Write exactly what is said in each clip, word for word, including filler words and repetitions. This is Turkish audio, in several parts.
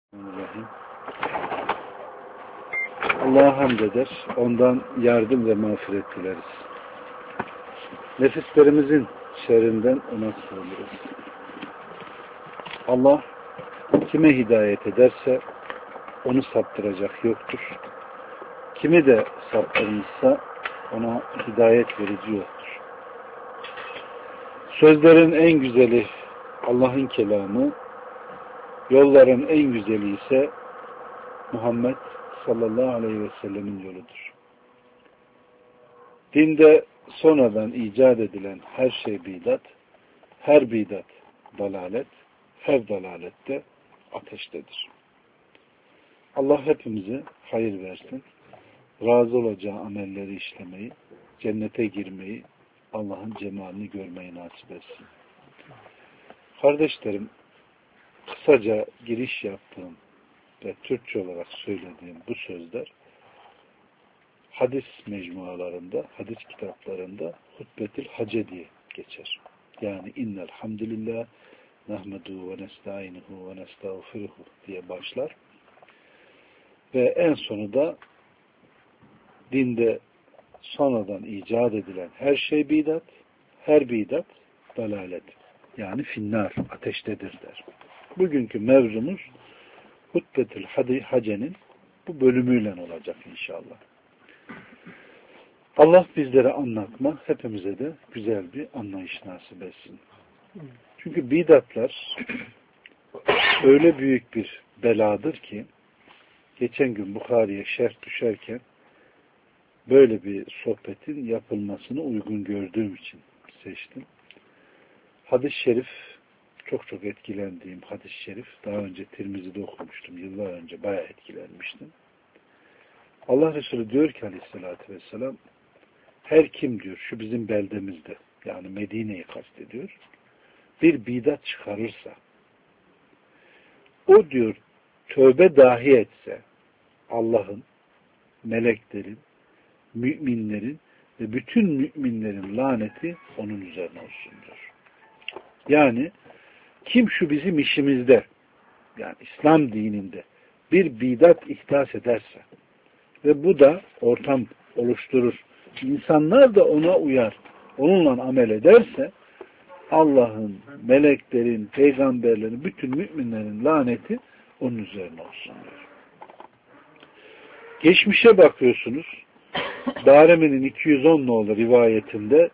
Bismillahirrahmanirrahim. Allah'a hamd eder, ondan yardım ve mağfiret dileriz. Nefislerimizin şerrinden ona sığınırız. Allah kime hidayet ederse onu saptıracak yoktur. Kimi de saptırmışsa ona hidayet verici yoktur. Sözlerin en güzeli Allah'ın kelamı, yolların en güzeli ise Muhammed sallallahu aleyhi ve sellemin yoludur. Dinde sonradan icat edilen her şey bidat, her bidat dalalet, her dalalette ateştedir. Allah hepimize hayır versin, razı olacağı amelleri işlemeyi, cennete girmeyi, Allah'ın cemalini görmeyi nasip etsin. Kardeşlerim, kısaca giriş yaptığım ve Türkçe olarak söylediğim bu sözler hadis mecmualarında, hadis kitaplarında hutbetül hace diye geçer. Yani innel hamdülillah nahmedu ve nestainuhu ve nestağfiruhu diye başlar. Ve en sonu da dinde sonradan icat edilen her şey bidat, her bidat dalalet. Yani finnar, ateştedir der. Bugünkü mevzumuz hutbetül hacenin bu bölümüyle olacak inşallah. Allah bizlere anlatma, hepimize de güzel bir anlayış nasip etsin. Çünkü bidatlar öyle büyük bir beladır ki geçen gün Bukhari'ye şerh düşerken böyle bir sohbetin yapılmasını uygun gördüğüm için seçtim. Hadis-i şerif, çok çok etkilendiğim hadis-i şerif, daha önce Tirmizi'de okumuştum, yıllar önce bayağı etkilenmiştim. Allah Resulü diyor ki aleyhissalatü vesselam, her kim diyor şu bizim beldemizde, yani Medine'yi kastediyor, bir bidat çıkarırsa, o diyor tövbe dahi etse Allah'ın, meleklerin, müminlerin ve bütün müminlerin laneti onun üzerine olsun diyor. Yani kim şu bizim işimizde, yani İslam dininde bir bidat ihdas ederse ve bu da ortam oluşturur, insanlar da ona uyar, onunla amel ederse Allah'ın, meleklerin, peygamberlerin, bütün müminlerin laneti onun üzerine olsun diyor. Geçmişe bakıyorsunuz, Darimi'nin iki yüz on nolu rivayetinde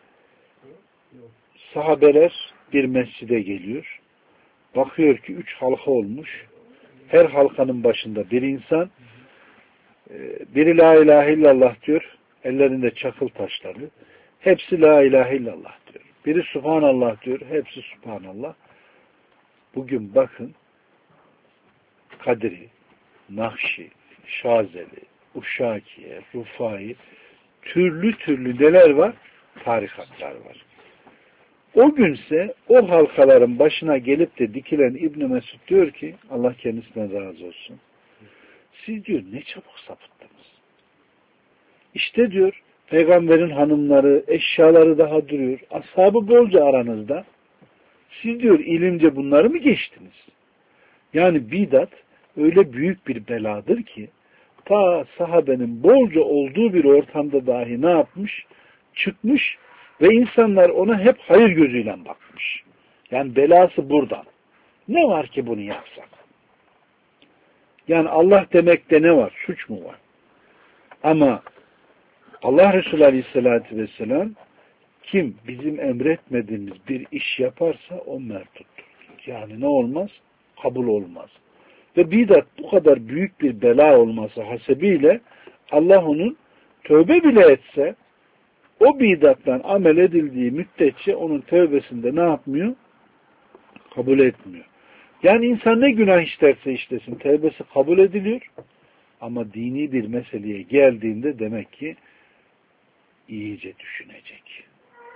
sahabeler bir mescide geliyor. Bakıyor ki üç halka olmuş. Her halkanın başında bir insan, biri la ilahe illallah diyor, ellerinde çakıl taşları. Hepsi la ilahe illallah diyor. Biri subhanallah diyor, hepsi subhanallah. Bugün bakın, Kadri, Nakşi, Şazeli, Uşakiye, Rufai, türlü türlü neler var? Tarikatlar var. O günse o halkaların başına gelip de dikilen İbn Mesud diyor ki, Allah kendisine razı olsun, siz diyor ne çabuk sapıttınız. İşte diyor peygamberin hanımları, eşyaları daha duruyor. Ashabı bolca aranızda. Siz diyor ilimce bunları mı geçtiniz? Yani bidat öyle büyük bir beladır ki ta sahabenin bolca olduğu bir ortamda dahi ne yapmış? Çıkmış ve insanlar ona hep hayır gözüyle bakmış. Yani belası buradan. Ne var ki bunu yapsak? Yani Allah demekte ne var? Suç mu var? Ama Allah Resulü Aleyhisselatü Vesselam kim bizim emretmediğimiz bir iş yaparsa o mertuttur. Yani ne olmaz? Kabul olmaz. Ve bidat bu kadar büyük bir bela olması hasebiyle Allah onun tövbe bile etse o bidattan amel edildiği müddetçe onun tövbesinde ne yapmıyor? Kabul etmiyor. Yani insan ne günah işlerse işlesin tövbesi kabul ediliyor. Ama dini bir meseleye geldiğinde demek ki iyice düşünecek.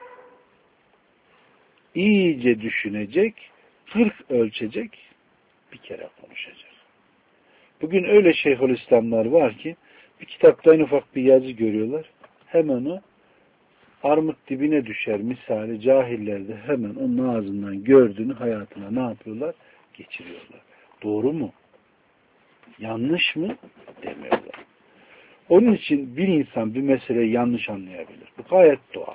İyice düşünecek, kırk ölçecek, bir kere konuşacak. Bugün öyle Şeyhülislamlar var ki bir kitapta en ufak bir yazı görüyorlar. Hemen o armut dibine düşer misali cahiller de hemen onun ağzından gördüğünü hayatına ne yapıyorlar? Geçiriyorlar. Doğru mu? Yanlış mı? Demiyorlar. Onun için bir insan bir meseleyi yanlış anlayabilir. Bu gayet doğal.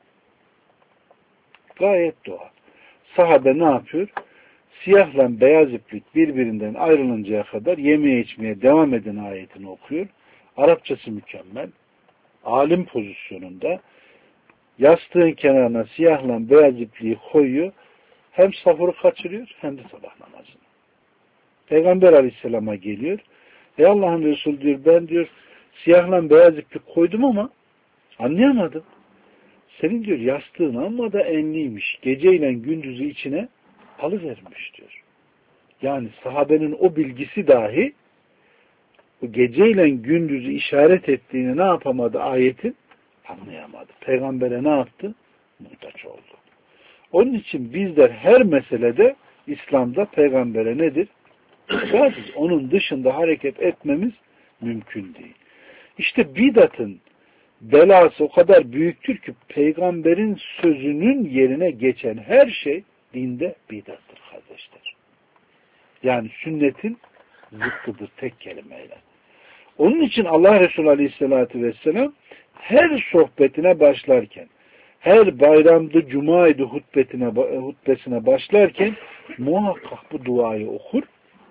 Gayet doğal. Sahabe ne yapıyor? Siyahla beyaz iplik birbirinden ayrılıncaya kadar yemeye içmeye devam eden ayetini okuyor. Arapçası mükemmel. Alim pozisyonunda yastığın kenarına siyahla beyaz ipliği koyuyor. Hem sahuru kaçırıyor hem de sabah namazını. Peygamber Aleyhisselam'a geliyor. Ey Allah'ın Resulü diyor, ben diyor siyahla beyaz iplik koydum ama anlayamadım. Senin diyor yastığın amma da enliymiş. Geceyle gündüzü içine alıvermiş diyor. Yani sahabenin o bilgisi dahi bu geceyle gündüzü işaret ettiğini ne yapamadı ayetin? Anlayamadı. Peygamber'e ne yaptı? Muhtaç oldu. Onun için bizler her meselede İslam'da peygambere nedir? Muhtacız. Onun dışında hareket etmemiz mümkün değil. İşte bidatın belası o kadar büyüktür ki peygamberin sözünün yerine geçen her şey dinde bidattır kardeşler. Yani sünnetin zıttıdır tek kelimeyle. Onun için Allah Resulü Aleyhisselatü Vesselam her sohbetine başlarken, her bayramda, cumaydı hutbetine, hutbesine başlarken muhakkak bu duayı okur.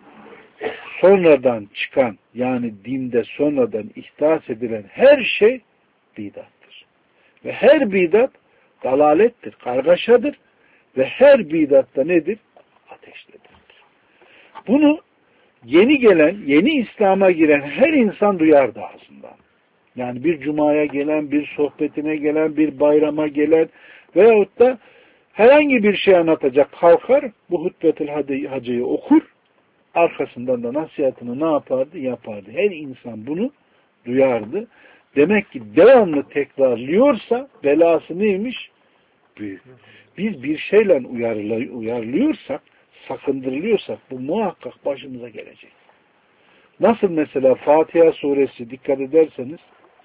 Sonradan çıkan, yani dinde sonradan ihdas edilen her şey bidattır. Ve her bidat dalalettir, kargaşadır ve her bidatta nedir? Ateştedir. Bunu yeni gelen, yeni İslam'a giren her insan duyardı ağzından. Yani bir cumaya gelen, bir sohbetine gelen, bir bayrama gelen veyahut da herhangi bir şey anlatacak kalkar, bu hutbetül hacıyı okur, arkasından da nasihatını ne yapardı? Yapardı. Her insan bunu duyardı. Demek ki devamlı tekrarlıyorsa belası neymiş? Büyük. Biz bir şeyle uyarılıyorsak, sakındırılıyorsak bu muhakkak başımıza gelecek. Nasıl mesela Fatiha suresi dikkat ederseniz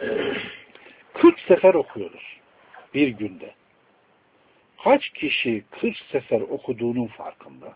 kırk sefer okuyoruz bir günde. Kaç kişi kırk sefer okuduğunun farkında?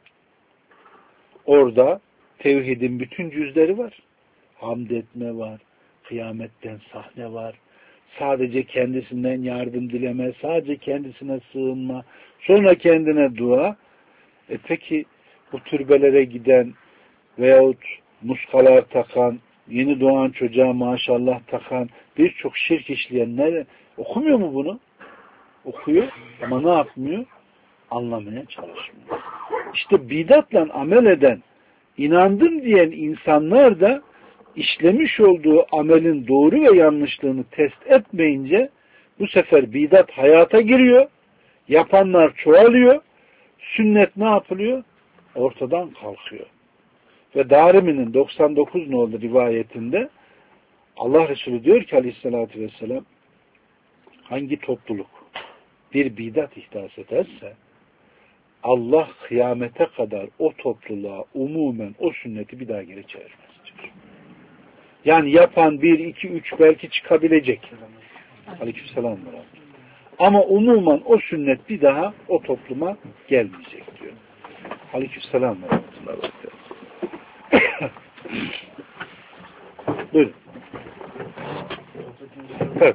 Orada tevhidin bütün cüzleri var. Hamd etme var, kıyametten sahne var, sadece kendisinden yardım dileme, sadece kendisine sığınma, sonra kendine dua. E peki bu türbelere giden veyahut muskalar takan, yeni doğan çocuğa maşallah takan, birçok şirk işleyenler okumuyor mu bunu? Okuyor ama ne yapmıyor? Anlamaya çalışmıyor. İşte bidatla amel eden, inandım diyen insanlar da işlemiş olduğu amelin doğru ve yanlışlığını test etmeyince bu sefer bidat hayata giriyor, yapanlar çoğalıyor, sünnet ne yapılıyor? Ortadan kalkıyor. Ve Darimi'nin doksan dokuz nolu rivayetinde Allah Resulü diyor ki aleyhissalatü vesselam, hangi topluluk bir bidat ihdas ederse Allah kıyamete kadar o topluluğa umumen o sünneti bir daha geri çevirmez diyor. Yani yapan bir, iki, üç belki çıkabilecek. Aleykümselam. Ama umumen o sünnet bir daha o topluma gelmeyecek diyor. Aleykümselam. Buyurun. Evet.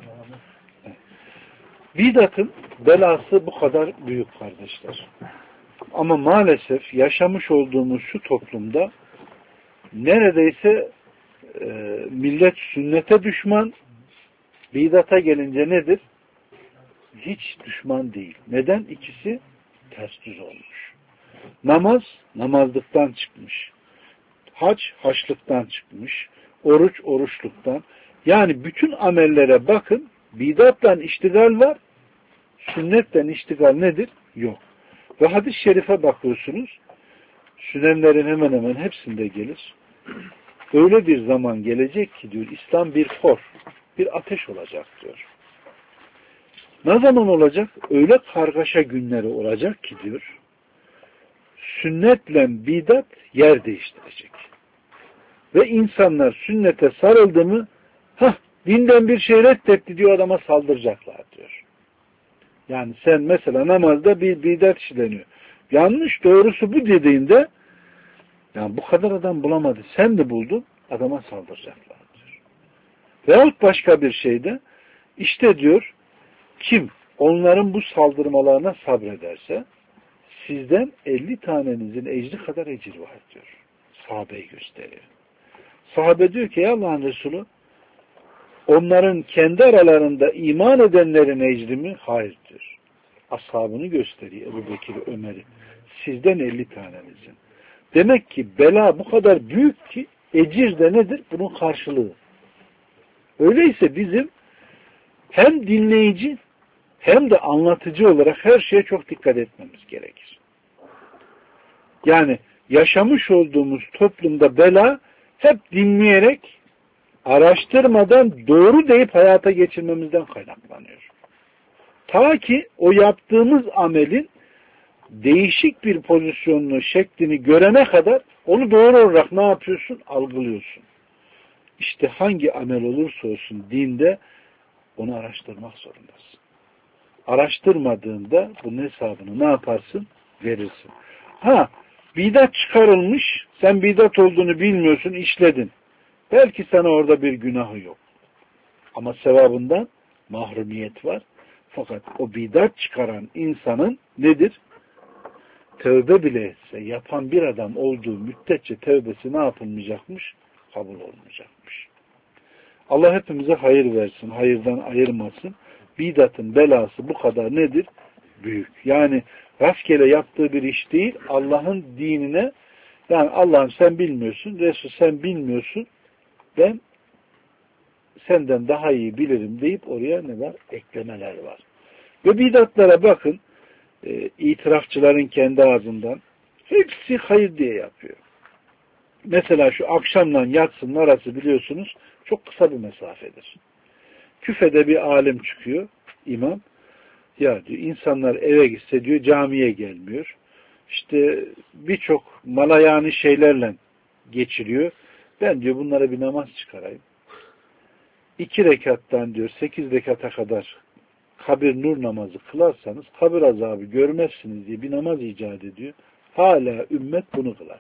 Bidatın belası bu kadar büyük kardeşler. Ama maalesef yaşamış olduğumuz şu toplumda neredeyse e, millet sünnete düşman, bidata gelince nedir? Hiç düşman değil. Neden? İkisi ters düz olmuş. Namaz, namazlıktan çıkmış. Hac, haçlıktan çıkmış. Oruç, oruçluktan. Yani bütün amellere bakın, bidatla iştigal var, sünnetle iştigal nedir? Yok. Ve hadis-i şerife bakıyorsunuz, sünenlerin hemen hemen hepsinde gelir. Öyle bir zaman gelecek ki diyor, İslam bir kor, bir ateş olacak diyor. Ne zaman olacak? Öyle kargaşa günleri olacak ki diyor, sünnetle bidat yer değiştirecek. Ve insanlar sünnete sarıldı mı, hah, dinden bir şey reddetti diyor, adama saldıracaklar diyor. Yani sen mesela namazda bir bidat işleniyor. Yanlış, doğrusu bu dediğinde Yani bu kadar adam bulamadı. Sen de buldun, adama saldıracaklar diyor. Veyahut başka bir şeyde işte diyor kim onların bu saldırmalarına sabrederse sizden elli tanenizin ecri kadar ecir var diyor. Sahabeyi gösteriyor. Sahabe diyor ki Allah'ın Resulü onların kendi aralarında iman edenlerin ecri mi? Hayır diyor. Ashabını gösteriyor Ebu Bekir, Ömer'i. Sizden elli tanenizin. Demek ki bela bu kadar büyük ki ecir de nedir? Bunun karşılığı. Öyleyse bizim hem dinleyici hem de anlatıcı olarak her şeye çok dikkat etmemiz gerekir. Yani yaşamış olduğumuz toplumda bela hep dinleyerek, araştırmadan doğru deyip hayata geçirmemizden kaynaklanıyor. Ta ki o yaptığımız amelin değişik bir pozisyonunu, şeklini görene kadar onu doğru olarak ne yapıyorsun? Algılıyorsun. İşte hangi amel olursa olsun dinde onu araştırmak zorundasın. Araştırmadığında bunun hesabını ne yaparsın? Verirsin. Ha, bidat çıkarılmış, sen bidat olduğunu bilmiyorsun, işledin. Belki sana orada bir günahı yok. Ama sevabından mahrumiyet var. Fakat o bidat çıkaran insanın nedir? Tövbe bile etse, yapan bir adam olduğu müddetçe tövbesi ne yapılmayacakmış? Kabul olmayacakmış. Allah hepimize hayır versin, hayırdan ayırmasın. Bidatın belası bu kadar nedir? Büyük. Yani rastgele yaptığı bir iş değil, Allah'ın dinine, yani Allah'ım sen bilmiyorsun, Resul sen bilmiyorsun, ben senden daha iyi bilirim deyip oraya ne var? Eklemeler var. Ve bidatlara bakın, e, itirafçıların kendi ağzından hepsi hayır diye yapıyor. Mesela şu akşamla yatsının arası biliyorsunuz çok kısa bir mesafedir. Küfede bir alim çıkıyor, imam. Ya diyor insanlar eve gitse diyor camiye gelmiyor. İşte birçok malayani şeylerle geçiriyor. Ben diyor bunlara bir namaz çıkarayım. İki rekattan diyor sekiz rekata kadar kabir nur namazı kılarsanız kabir azabı görmezsiniz diye bir namaz icat ediyor. Hala ümmet bunu kılar.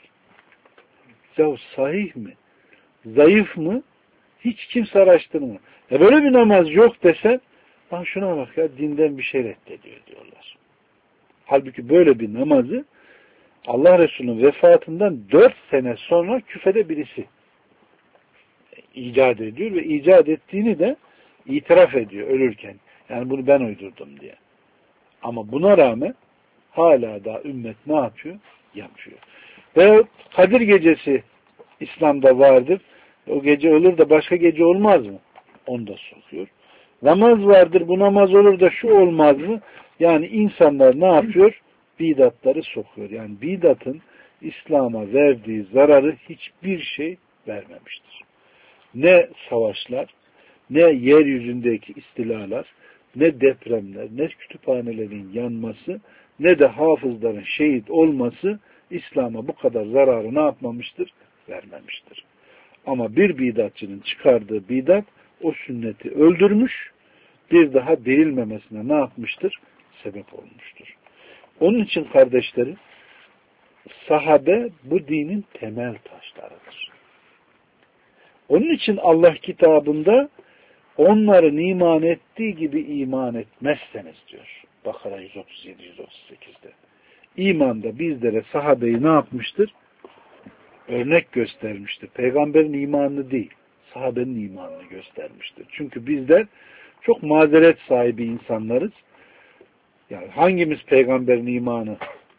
Ya sahih mi? Zayıf mı? Hiç kimse araştırmıyor. Ya böyle bir namaz yok desen, lan şuna bak ya dinden bir şey reddediyor diyorlar. Halbuki böyle bir namazı Allah Resulü'nün vefatından dört sene sonra küfede birisi icat ediyor ve icat ettiğini de itiraf ediyor ölürken. Yani bunu ben uydurdum diye. Ama buna rağmen hala da ümmet ne yapıyor? Yapıyor. Ve Kadir gecesi İslam'da vardır. O gece olur da başka gece olmaz mı? Onu da sokuyor. Namaz vardır, bu namaz olur da şu olmaz mı? Yani insanlar ne yapıyor? Bidatları sokuyor. Yani bidatın İslam'a verdiği zararı hiçbir şey vermemiştir. Ne savaşlar, ne yeryüzündeki istilalar, ne depremler, ne kütüphanelerin yanması, ne de hafızların şehit olması İslam'a bu kadar zararı ne yapmamıştır? Vermemiştir. Ama bir bidatçının çıkardığı bidat o sünneti öldürmüş, bir daha değilmemesine ne yapmıştır? Sebep olmuştur. Onun için kardeşlerim, sahabe bu dinin temel taşlarıdır. Onun için Allah kitabında onların iman ettiği gibi iman etmezseniz diyor. Bakara yüz otuz yedi yüz otuz sekizde. İmanda bizlere sahabeyi ne yapmıştır? Örnek göstermiştir. Peygamberin imanını değil, sahabenin imanını göstermiştir. Çünkü bizler çok mazeret sahibi insanlarız. Yani hangimiz peygamberin imanı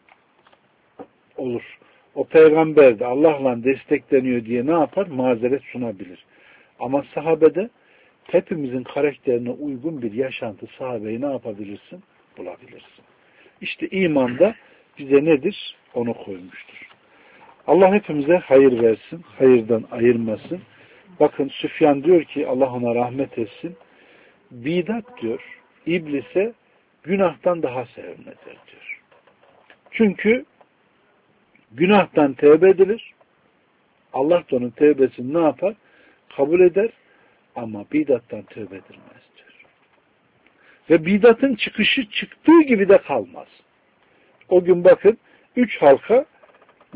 olur? O peygamber de Allah'la destekleniyor diye ne yapar? Mazeret sunabilir. Ama sahabede hepimizin karakterine uygun bir yaşantı sahabeyi ne yapabilirsin? Bulabilirsin. İşte imanda bize nedir? Onu koymuştur. Allah hepimize hayır versin, hayırdan ayırmasın. Bakın Süfyan diyor ki Allah ona rahmet etsin. Bidat diyor, iblise günahtan daha sevimlidir diyor. Çünkü günahtan tevbe edilir. Allah da onun tevbesini ne yapar? Kabul eder. Ama bidattan tövbe edilmez diyor. Ve bidatın çıkışı çıktığı gibi de kalmaz. O gün bakın üç halka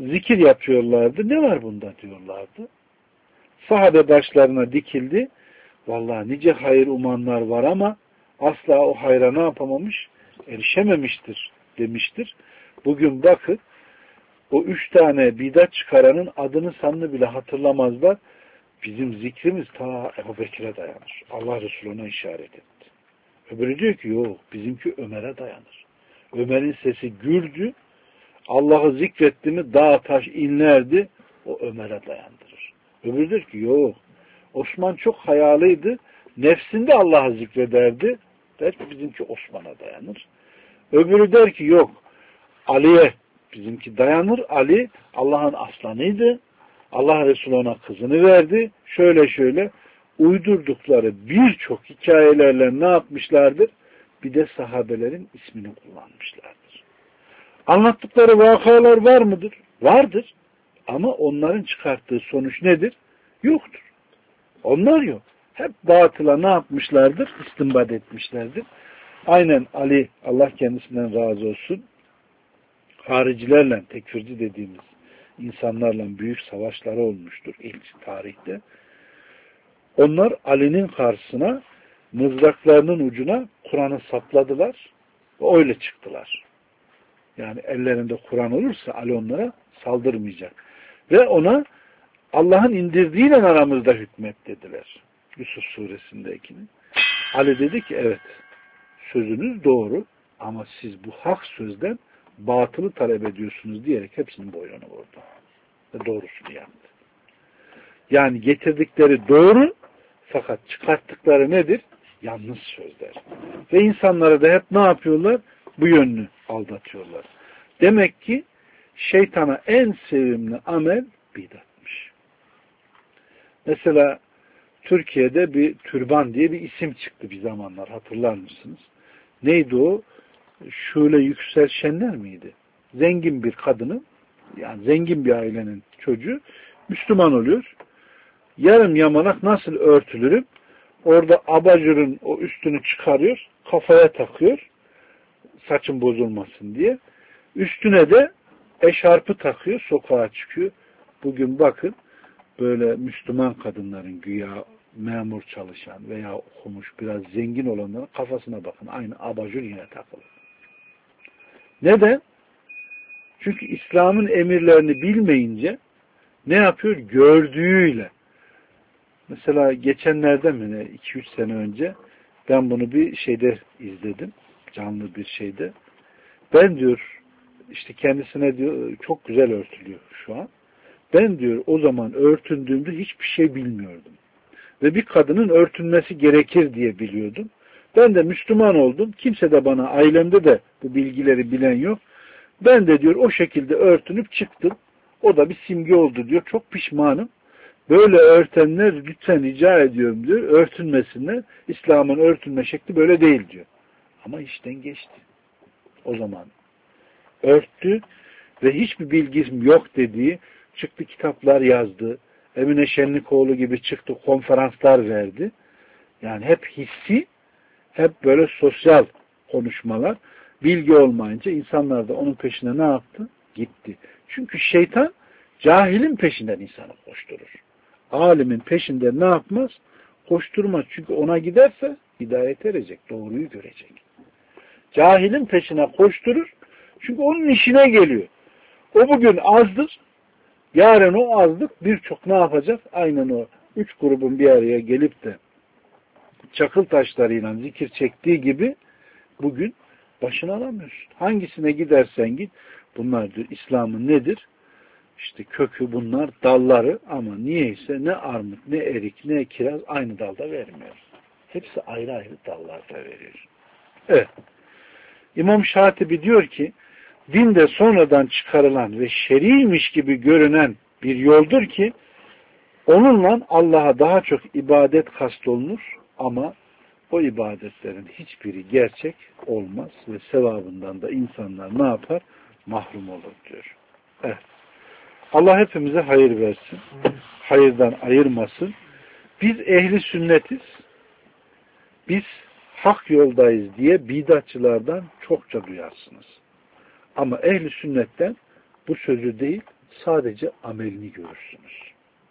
zikir yapıyorlardı. Ne var bunda diyorlardı. Sahabe başlarına dikildi. Vallahi nice hayır umanlar var ama asla o hayra ne yapamamış? Erişememiştir demiştir. Bugün bakın o üç tane bidat çıkaranın adını sanını bile hatırlamazlar. Bizim zikrimiz ta Ebu Bekir'e dayanır. Allah Resulü ona işaret etti. Öbürü diyor ki yok bizimki Ömer'e dayanır. Ömer'in sesi gürdü. Allah'ı zikretti mi dağ taş inlerdi. O Ömer'e dayandırır. Öbürü diyor ki yok. Osman çok hayalıydı. Nefsinde Allah'ı zikrederdi. Der ki bizimki Osman'a dayanır. Öbürü der ki yok. Ali'ye bizimki dayanır. Ali Allah'ın aslanıydı. Allah Resulü ona kızını verdi. Şöyle şöyle uydurdukları birçok hikayelerle ne yapmışlardır? Bir de sahabelerin ismini kullanmışlardır. Anlattıkları vakalar var mıdır? Vardır. Ama onların çıkarttığı sonuç nedir? Yoktur. Onlar yok. Hep batıla ne yapmışlardır? İstinbat etmişlerdir. Aynen Ali, Allah kendisinden razı olsun, haricilerle, tekfirci dediğimiz insanlarla büyük savaşları olmuştur ilk tarihte. Onlar Ali'nin karşısına mızraklarının ucuna Kur'an'ı sapladılar ve öyle çıktılar. Yani ellerinde Kur'an olursa Ali onlara saldırmayacak. Ve ona Allah'ın indirdiğiyle aramızda hükmet dediler. Yusuf suresindekini. Ali dedi ki evet sözünüz doğru ama siz bu hak sözden batılı talep ediyorsunuz diyerek hepsinin boynunu vurdu. Ve doğrusunu yaptı. Yani getirdikleri doğru fakat çıkarttıkları nedir? Yanlış sözler. Ve insanlara da hep ne yapıyorlar? Bu yönünü aldatıyorlar. Demek ki şeytana en sevimli amel bidatmış. Mesela Türkiye'de bir türban diye bir isim çıktı bir zamanlar. Hatırlar mısınız? Neydi o? Şule Yüksel Şenler miydi? Zengin bir kadının, yani zengin bir ailenin çocuğu Müslüman oluyor. Yarım yamalak nasıl örtülürüm? Orada abajurun o üstünü çıkarıyor, kafaya takıyor, saçın bozulmasın diye. Üstüne de eşarpı takıyor, sokağa çıkıyor. Bugün bakın, böyle Müslüman kadınların güya memur çalışan veya okumuş biraz zengin olanların kafasına bakın. Aynı abajur yine takılı. Neden? Çünkü İslam'ın emirlerini bilmeyince ne yapıyor? Gördüğüyle. Mesela geçenlerde mi ne iki üç sene önce ben bunu bir şeyde izledim. Canlı bir şeyde. Ben diyor işte kendisine diyor çok güzel örtülüyor şu an. Ben diyor o zaman örtündüğümde hiçbir şey bilmiyordum. Ve bir kadının örtünmesi gerekir diye biliyordum. Ben de Müslüman oldum. Kimse de bana, ailemde de bu bilgileri bilen yok. Ben de diyor o şekilde örtünüp çıktım. O da bir simge oldu diyor. Çok pişmanım. Böyle örtenler lütfen rica ediyorum diyor. Örtünmesinler. İslam'ın örtünme şekli böyle değil diyor. Ama işten geçti. O zaman örttü ve hiçbir bilgim yok dediği çıktı kitaplar yazdı. Emine Şenlikoğlu gibi çıktı konferanslar verdi. Yani hep hissi, hep böyle sosyal konuşmalar. Bilgi olmayınca insanlar da onun peşine ne yaptı? Gitti. Çünkü şeytan cahilin peşinden insanı koşturur. Alimin peşinde ne yapmaz? Koşturmaz. Çünkü ona giderse hidayet erecek, doğruyu görecek. Cahilin peşine koşturur. Çünkü onun işine geliyor. O bugün azdır. Yarın o azlık birçok ne yapacak? Aynen o üç grubun bir araya gelip de çakıl taşlarıyla zikir çektiği gibi bugün başını alamıyorsun. Hangisine gidersen git. Bunlar diyor İslam'ın nedir? İşte kökü bunlar, dalları ama niyeyse ne armut, ne erik, ne kiraz aynı dalda vermiyor. Hepsi ayrı ayrı dallarda veriyor. Evet. İmam Şatibi diyor ki dinde sonradan çıkarılan ve şeriymiş gibi görünen bir yoldur ki onunla Allah'a daha çok ibadet kastolunur ama o ibadetlerin hiçbiri gerçek olmaz ve sevabından da insanlar ne yapar? Mahrum olur diyor. Evet. Allah hepimize hayır versin. Hayırdan ayırmasın. Biz ehli sünnetiz. Biz hak yoldayız diye bidatçılardan çokça duyarsınız. Ama ehli sünnetten bu sözü değil, sadece amelini görürsünüz.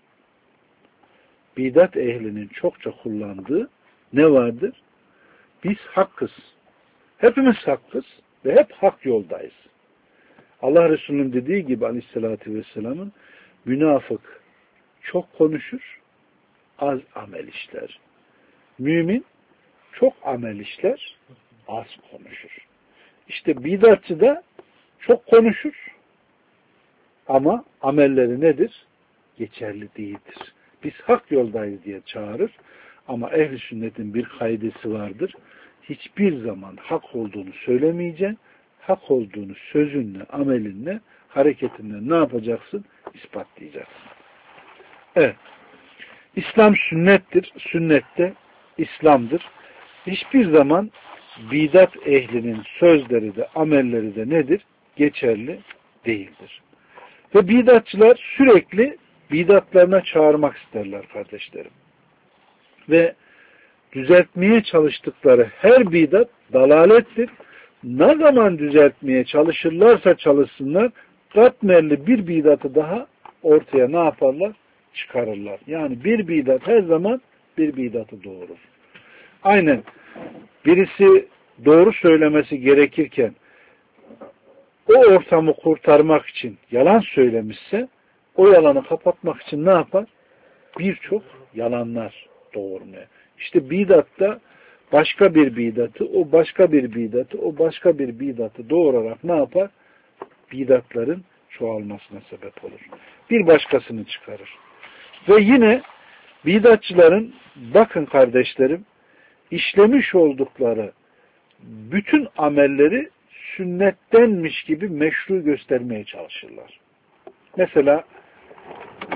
Bidat ehlinin çokça kullandığı ne vardır? Biz hakkız. Hepimiz hakkız ve hep hak yoldayız. Allah Resulü'nün dediği gibi aleyhissalatü vesselamın münafık çok konuşur, az amel işler. Mümin çok amel işler, az konuşur. İşte bidatçı da çok konuşur ama amelleri nedir? Geçerli değildir. Biz hak yoldayız diye çağırır ama ehl-i sünnetin bir kaidesi vardır. Hiçbir zaman hak olduğunu söylemeyeceksin. Hak olduğunu sözünle, amelinle, hareketinle ne yapacaksın? İspatlayacaksın. Evet. İslam sünnettir. Sünnette İslam'dır. Hiçbir zaman bidat ehlinin sözleri de, amelleri de nedir? Geçerli değildir. Ve bidatçılar sürekli bidatlarına çağırmak isterler kardeşlerim. Ve düzeltmeye çalıştıkları her bidat dalalettir. Ne zaman düzeltmeye çalışırlarsa çalışsınlar, katmerli bir bidatı daha ortaya ne yaparlar? Çıkarırlar. Yani bir bidat her zaman bir bidatı doğurur. Aynen birisi doğru söylemesi gerekirken o ortamı kurtarmak için yalan söylemişse o yalanı kapatmak için ne yapar? Birçok yalanlar doğurmaya. İşte bidatta başka bir bidatı, o başka bir bidatı, o başka bir bidatı doğurarak ne yapar? Bidatların çoğalmasına sebep olur. Bir başkasını çıkarır. Ve yine bidatçıların, bakın kardeşlerim, işlemiş oldukları bütün amelleri sünnettenmiş gibi meşru göstermeye çalışırlar. Mesela e,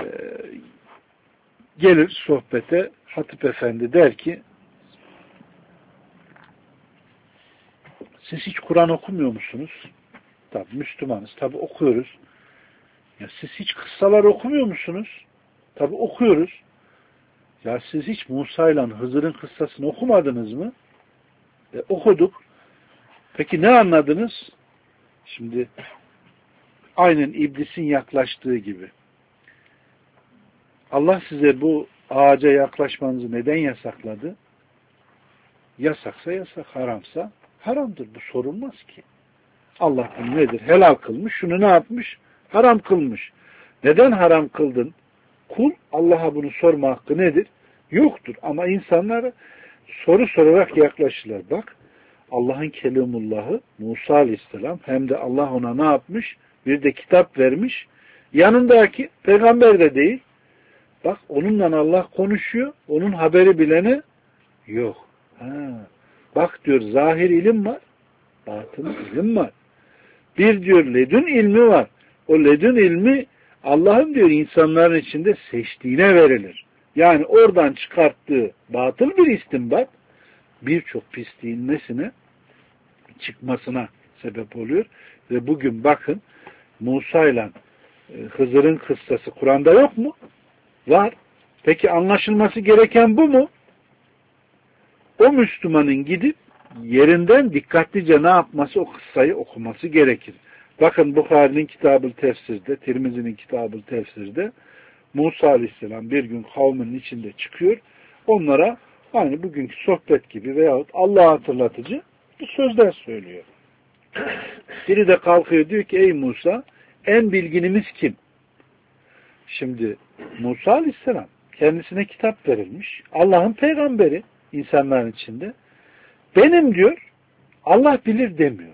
gelir sohbete Hatip Efendi der ki, siz hiç Kur'an okumuyor musunuz? Tabi Müslümanız, tabi okuyoruz. Ya siz hiç kıssalar okumuyor musunuz? Tabi okuyoruz. Ya siz hiç Musa ile Hızır'ın kıssasını okumadınız mı? E, okuduk. Peki ne anladınız? Şimdi aynen iblisin yaklaştığı gibi. Allah size bu ağaca yaklaşmanızı neden yasakladı? Yasaksa yasak, haramsa haramdır. Bu sorulmaz ki. Allah bunu nedir? Helal kılmış. Şunu ne yapmış? Haram kılmış. Neden haram kıldın? Kul Allah'a bunu sorma hakkı nedir? Yoktur. Ama insanlara soru sorarak yaklaşırlar. Bak Allah'ın Kelimullah'ı Musa Aleyhisselam hem de Allah ona ne yapmış? Bir de kitap vermiş. Yanındaki peygamber de değil. Bak onunla Allah konuşuyor. Onun haberi bileni yok. Ha. Bak diyor zahir ilim var. Batın ilim var. Bir diyor ledün ilmi var. O ledün ilmi Allah'ın diyor insanların içinde seçtiğine verilir. Yani oradan çıkarttığı batıl bir istinbat birçok pisliğin nesine çıkmasına sebep oluyor. Ve bugün bakın Musa ile Hızır'ın kıssası Kur'an'da yok mu? Var. Peki anlaşılması gereken bu mu? O Müslümanın gidip yerinden dikkatlice ne yapması, o kıssayı okuması gerekir. Bakın Bukhari'nin Kitab-ı Tefsir'de, Tirmizi'nin Kitab-ı Tefsir'de Musa Aleyhisselam bir gün kavminin içinde çıkıyor. Onlara aynı bugünkü sohbet gibi veyahut Allah'ı hatırlatıcı bu sözler söylüyor. Biri de kalkıyor diyor ki ey Musa en bilginimiz kim? Şimdi Musa Aleyhisselam kendisine kitap verilmiş. Allah'ın peygamberi insanların içinde. Benim diyor Allah bilir demiyor.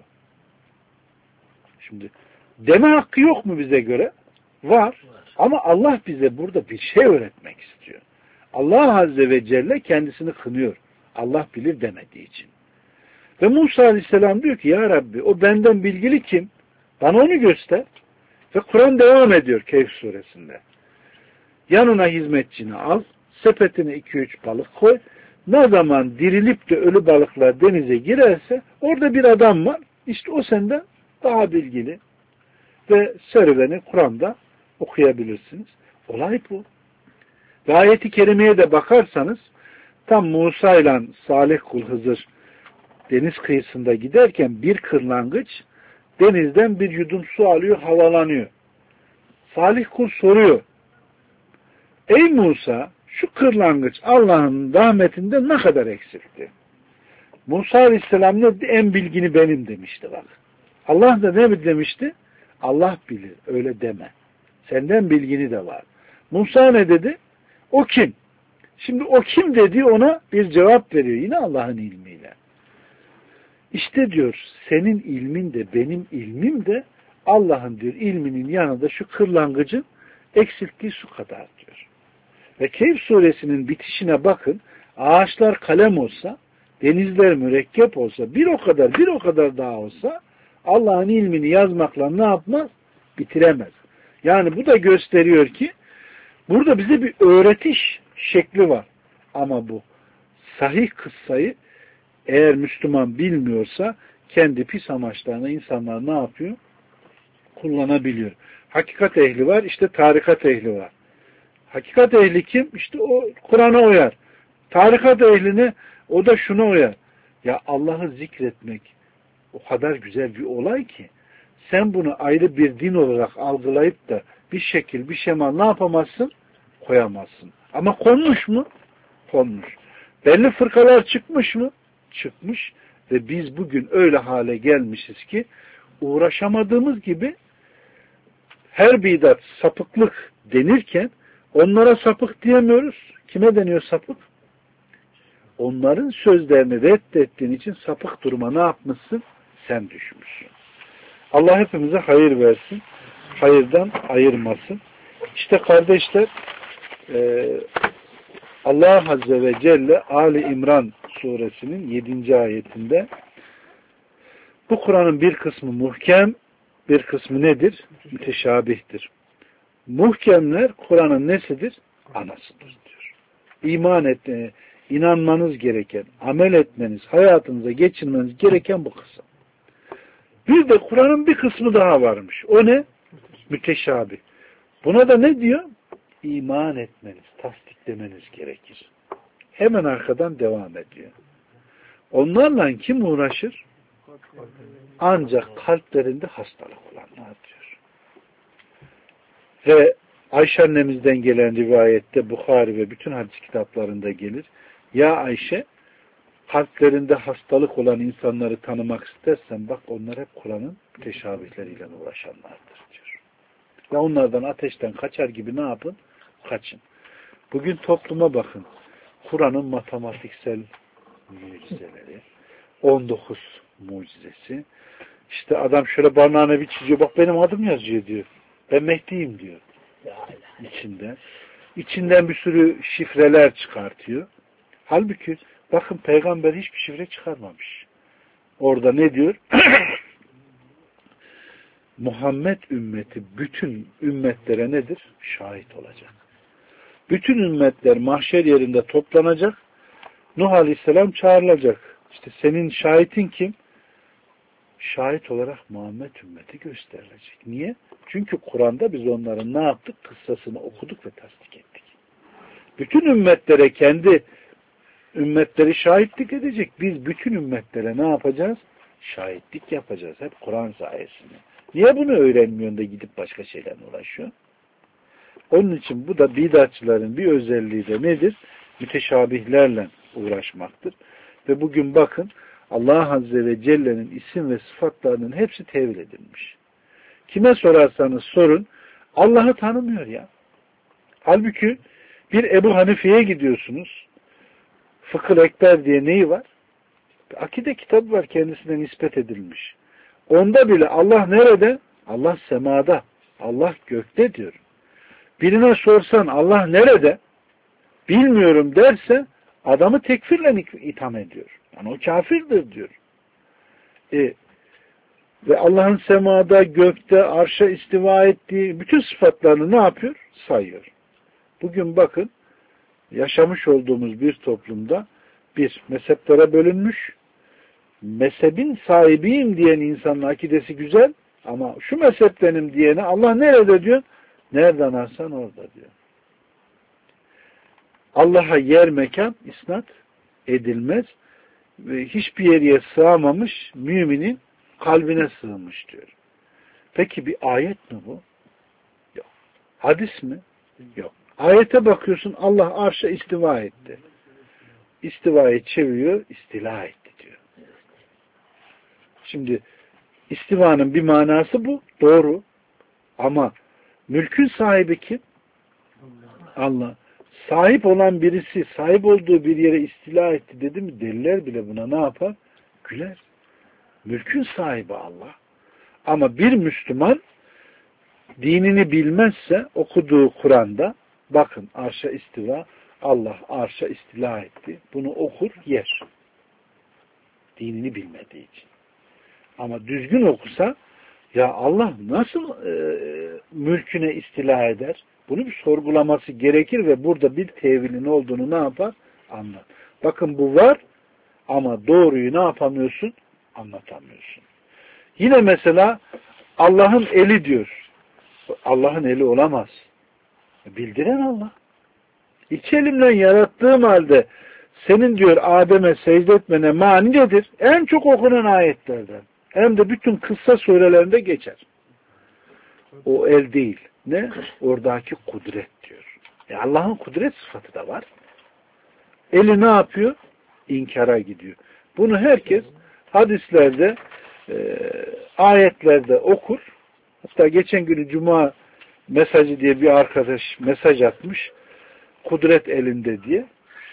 Şimdi deme hakkı yok mu bize göre? Var. Var. Ama Allah bize burada bir şey öğretmek istiyor. Allah Azze ve Celle kendisini kınıyor. Allah bilir demediği için. Ve Musa Aleyhisselam diyor ki ya Rabbi o benden bilgili kim? Bana onu göster. Ve Kur'an devam ediyor Kehf suresinde. Yanına hizmetçini al, sepetine iki üç balık koy. Ne zaman dirilip de ölü balıklar denize girerse orada bir adam var. İşte o senden daha bilgili. Ve serüveni Kur'an'da okuyabilirsiniz. Olay bu. Ve ayeti kerimeye de bakarsanız tam Musa ile Salih kul Hızır deniz kıyısında giderken bir kırlangıç denizden bir yudum su alıyor, havalanıyor. Salih kul soruyor. Ey Musa, şu kırlangıç Allah'ın rahmetinde ne kadar eksiltti? Musa Aleyhisselam ne dedi? En bilgini benim demişti bak. Allah da ne demişti? Allah bilir. Öyle deme. Senden bilgini de var. Musa ne dedi? O kim? Şimdi o kim dedi ona bir cevap veriyor. Yine Allah'ın ilmiyle. İşte diyor senin ilmin de benim ilmim de Allah'ın diyor ilminin yanında şu kırlangıcın eksilttiği su kadar diyor. Ve Kehf suresinin bitişine bakın. Ağaçlar kalem olsa, denizler mürekkep olsa, bir o kadar bir o kadar daha olsa Allah'ın ilmini yazmakla ne yapmaz? Bitiremez. Yani bu da gösteriyor ki burada bize bir öğretiş şekli var. Ama bu sahih kıssayı eğer Müslüman bilmiyorsa kendi pis amaçlarına insanlar ne yapıyor? Kullanabiliyor. Hakikat ehli var, işte tarikat ehli var. Hakikat ehli kim? İşte o Kur'an'a uyar. Tarikat ehline o da şuna uyar. Ya Allah'ı zikretmek o kadar güzel bir olay ki sen bunu ayrı bir din olarak algılayıp da bir şekil, bir şema ne yapamazsın? Koyamazsın. Ama konmuş mu? Konmuş. Belli fırkalar çıkmış mı? Çıkmış. Ve biz bugün öyle hale gelmişiz ki uğraşamadığımız gibi her bidat sapıklık denirken onlara sapık diyemiyoruz. Kime deniyor sapık? Onların sözlerini reddettiğin için sapık duruma ne yapmışsın? Sen düşmüşsün. Allah hepimize hayır versin. Hayırdan ayırmasın. İşte kardeşler e, Allah Azze ve Celle Ali İmran suresinin yedinci ayetinde bu Kur'an'ın bir kısmı muhkem, bir kısmı nedir? Müteşabihtir. Muhkemler Kur'an'ın nesidir? Anasıdır diyor. İman etmeye, inanmanız gereken, amel etmeniz, hayatınıza geçirmeniz gereken bu kısım. Bir de Kur'an'ın bir kısmı daha varmış. O ne? Müteşabih. Buna da ne diyor? İman etmeniz, tasdiklemeniz gerekir. Hemen arkadan devam ediyor. Onlarla kim uğraşır? Ancak kalplerinde hastalık olanlar diyor. Ve Ayşe annemizden gelen rivayette Bukhari ve bütün hadis kitaplarında gelir. Ya Ayşe, kalplerinde hastalık olan insanları tanımak istersen bak onlar hep Kur'an'ın müteşabihleriyle uğraşanlardır diyor. Ve onlardan ateşten kaçar gibi ne yapın? Kaçın. Bugün topluma bakın. Kur'an'ın matematiksel mucizeleri, on dokuz mucizesi. İşte adam şöyle barnağına bir çiziyor. Bak benim adım yazıyor diyor. Ben Mehdi'yim diyor. İçinde. İçinden bir sürü şifreler çıkartıyor. Halbuki bakın peygamber hiçbir şifre çıkarmamış. Orada ne diyor? Muhammed ümmeti bütün ümmetlere nedir? Şahit olacak. Bütün ümmetler mahşer yerinde toplanacak. Nuh Aleyhisselam çağrılacak. İşte senin şahitin kim? Şahit olarak Muhammed ümmeti gösterilecek. Niye? Çünkü Kur'an'da biz onların ne yaptık? Kıssasını okuduk ve tasdik ettik. Bütün ümmetlere kendi ümmetleri şahitlik edecek. Biz bütün ümmetlere ne yapacağız? Şahitlik yapacağız. Hep Kur'an sayesinde. Niye bunu öğrenmiyorsun da gidip başka şeylerle uğraşıyor? Onun için bu da bidatçıların bir özelliği de nedir? Müteşabihlerle uğraşmaktır. Ve bugün bakın Allah Azze ve Celle'nin isim ve sıfatlarının hepsi tevil edilmiş. Kime sorarsanız sorun Allah'ı tanımıyor ya. Halbuki bir Ebu Hanife'ye gidiyorsunuz. Fıkıh Ekber diye neyi var? Akide kitabı var kendisine nispet edilmiş. Onda bile Allah nerede? Allah semada. Allah gökte diyor. Birine sorsan Allah nerede? Bilmiyorum derse adamı tekfirle itham ediyor. Yani o kafirdir diyor. E, ve Allah'ın semada, gökte, arşa istiva ettiği bütün sıfatlarını ne yapıyor? Sayıyor. Bugün bakın yaşamış olduğumuz bir toplumda bir mezheplere bölünmüş, mezhebin sahibiyim diyen insanın akidesi güzel ama şu mezhep benim diyene Allah nerede diyor? Nereden arsan orada diyor. Allah'a yer mekan isnat edilmez ve hiçbir yere sığamamış müminin kalbine sığmış diyor. Peki bir ayet mi bu? Yok. Hadis mi? Yok. Ayete bakıyorsun Allah arşa istiva etti. İstivayı çeviriyor, istila etti diyor. Şimdi istivanın bir manası bu. Doğru. Ama mülkün sahibi kim? Allah. Sahip olan birisi sahip olduğu bir yere istila etti dedi mi deliler bile buna ne yapar? Güler. Mülkün sahibi Allah. Ama bir Müslüman dinini bilmezse okuduğu Kur'an'da bakın arşa istiva, Allah arşa istila etti. Bunu okur yer. Dinini bilmediği için. Ama düzgün okusa ya Allah nasıl e, mülküne istila eder? Bunu bir sorgulaması gerekir ve burada bir tevilin olduğunu ne yapar? Anlar. Bakın bu var ama doğruyu ne yapamıyorsun? Anlatamıyorsun. Yine mesela Allah'ın eli diyor. Allah'ın eli olamaz. Bildiren Allah. İki elimle yarattığım halde senin diyor Adem'e secde etmene mani nedir? En çok okunan ayetlerden. Hem de bütün kıssa surelerinde geçer. O el değil. Ne? Oradaki kudret diyor. E Allah'ın kudret sıfatı da var. Eli ne yapıyor? İnkara gidiyor. Bunu herkes hadislerde e, ayetlerde okur. Hatta geçen günü Cuma mesajı diye bir arkadaş mesaj atmış. Kudret elinde diye.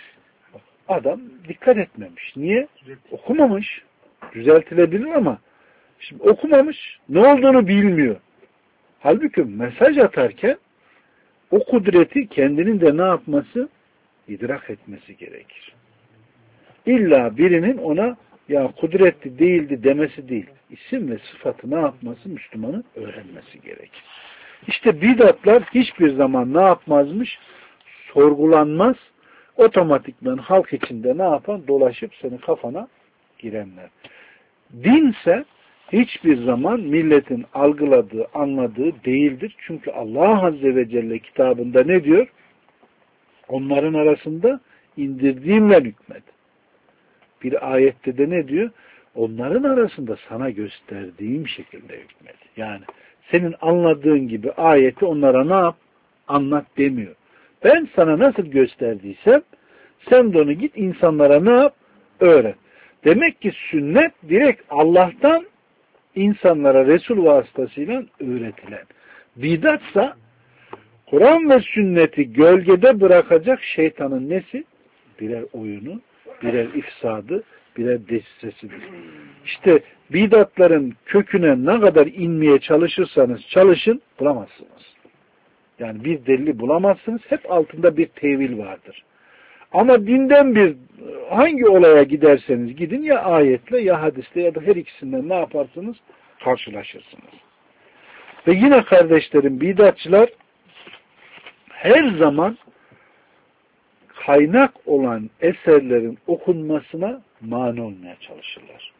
Adam dikkat etmemiş. Niye? Okumamış. Düzeltilebilir ama şimdi okumamış. Ne olduğunu bilmiyor. Halbuki mesaj atarken o kudreti kendinin de ne yapması? İdrak etmesi gerekir. İlla birinin ona ya kudretli değildi demesi değil. İsim ve sıfatı ne yapması? Müslümanın öğrenmesi gerekir. İşte bidatlar hiçbir zaman ne yapmazmış? Sorgulanmaz. Otomatikman halk içinde ne yapan? Dolaşıp senin kafana girenler. Dinse hiçbir zaman milletin algıladığı, anladığı değildir. Çünkü Allah Azze ve Celle kitabında ne diyor? Onların arasında indirdiğimle hükmet. Bir ayette de ne diyor? Onların arasında sana gösterdiğim şekilde hükmet. Yani senin anladığın gibi ayeti onlara ne yap? Anlat demiyor. Ben sana nasıl gösterdiysem sen de onu git insanlara ne yap? Öğret. Demek ki sünnet direkt Allah'tan insanlara Resul vasıtasıyla öğretilen. Bidatsa Kur'an ve sünneti gölgede bırakacak şeytanın nesi? Birer oyunu, birer ifsadı, birer desisesidir. İşte bidatların köküne ne kadar inmeye çalışırsanız çalışın bulamazsınız. Yani bir delili bulamazsınız. Hep altında bir tevil vardır. Ama dinden bir hangi olaya giderseniz gidin ya ayetle ya hadisle ya da her ikisinden ne yaparsınız? Karşılaşırsınız. Ve yine kardeşlerim bidatçılar her zaman kaynak olan eserlerin okunmasına mani olmaya çalışırlar.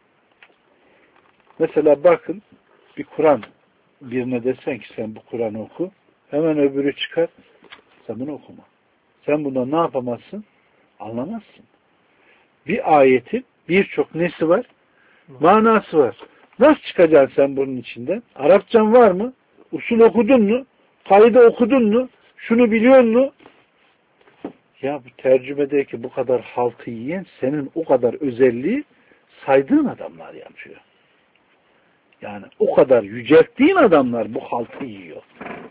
Mesela bakın bir Kur'an birine desen ki sen bu Kur'an'ı oku hemen öbürü çıkar sen bunu okuma. Sen bundan ne yapamazsın? Anlamazsın. Bir ayetin birçok nesi var? Manası var. Nasıl çıkacaksın sen bunun içinden? Arapçan var mı? Usul okudun mu? Kaydı okudun mu? Şunu biliyor musun? Ya bu tercümedeki bu kadar halkı yiyen senin o kadar özelliği saydığın adamlar yapıyor. Yani o kadar yücelttiğin adamlar bu halkı yiyor.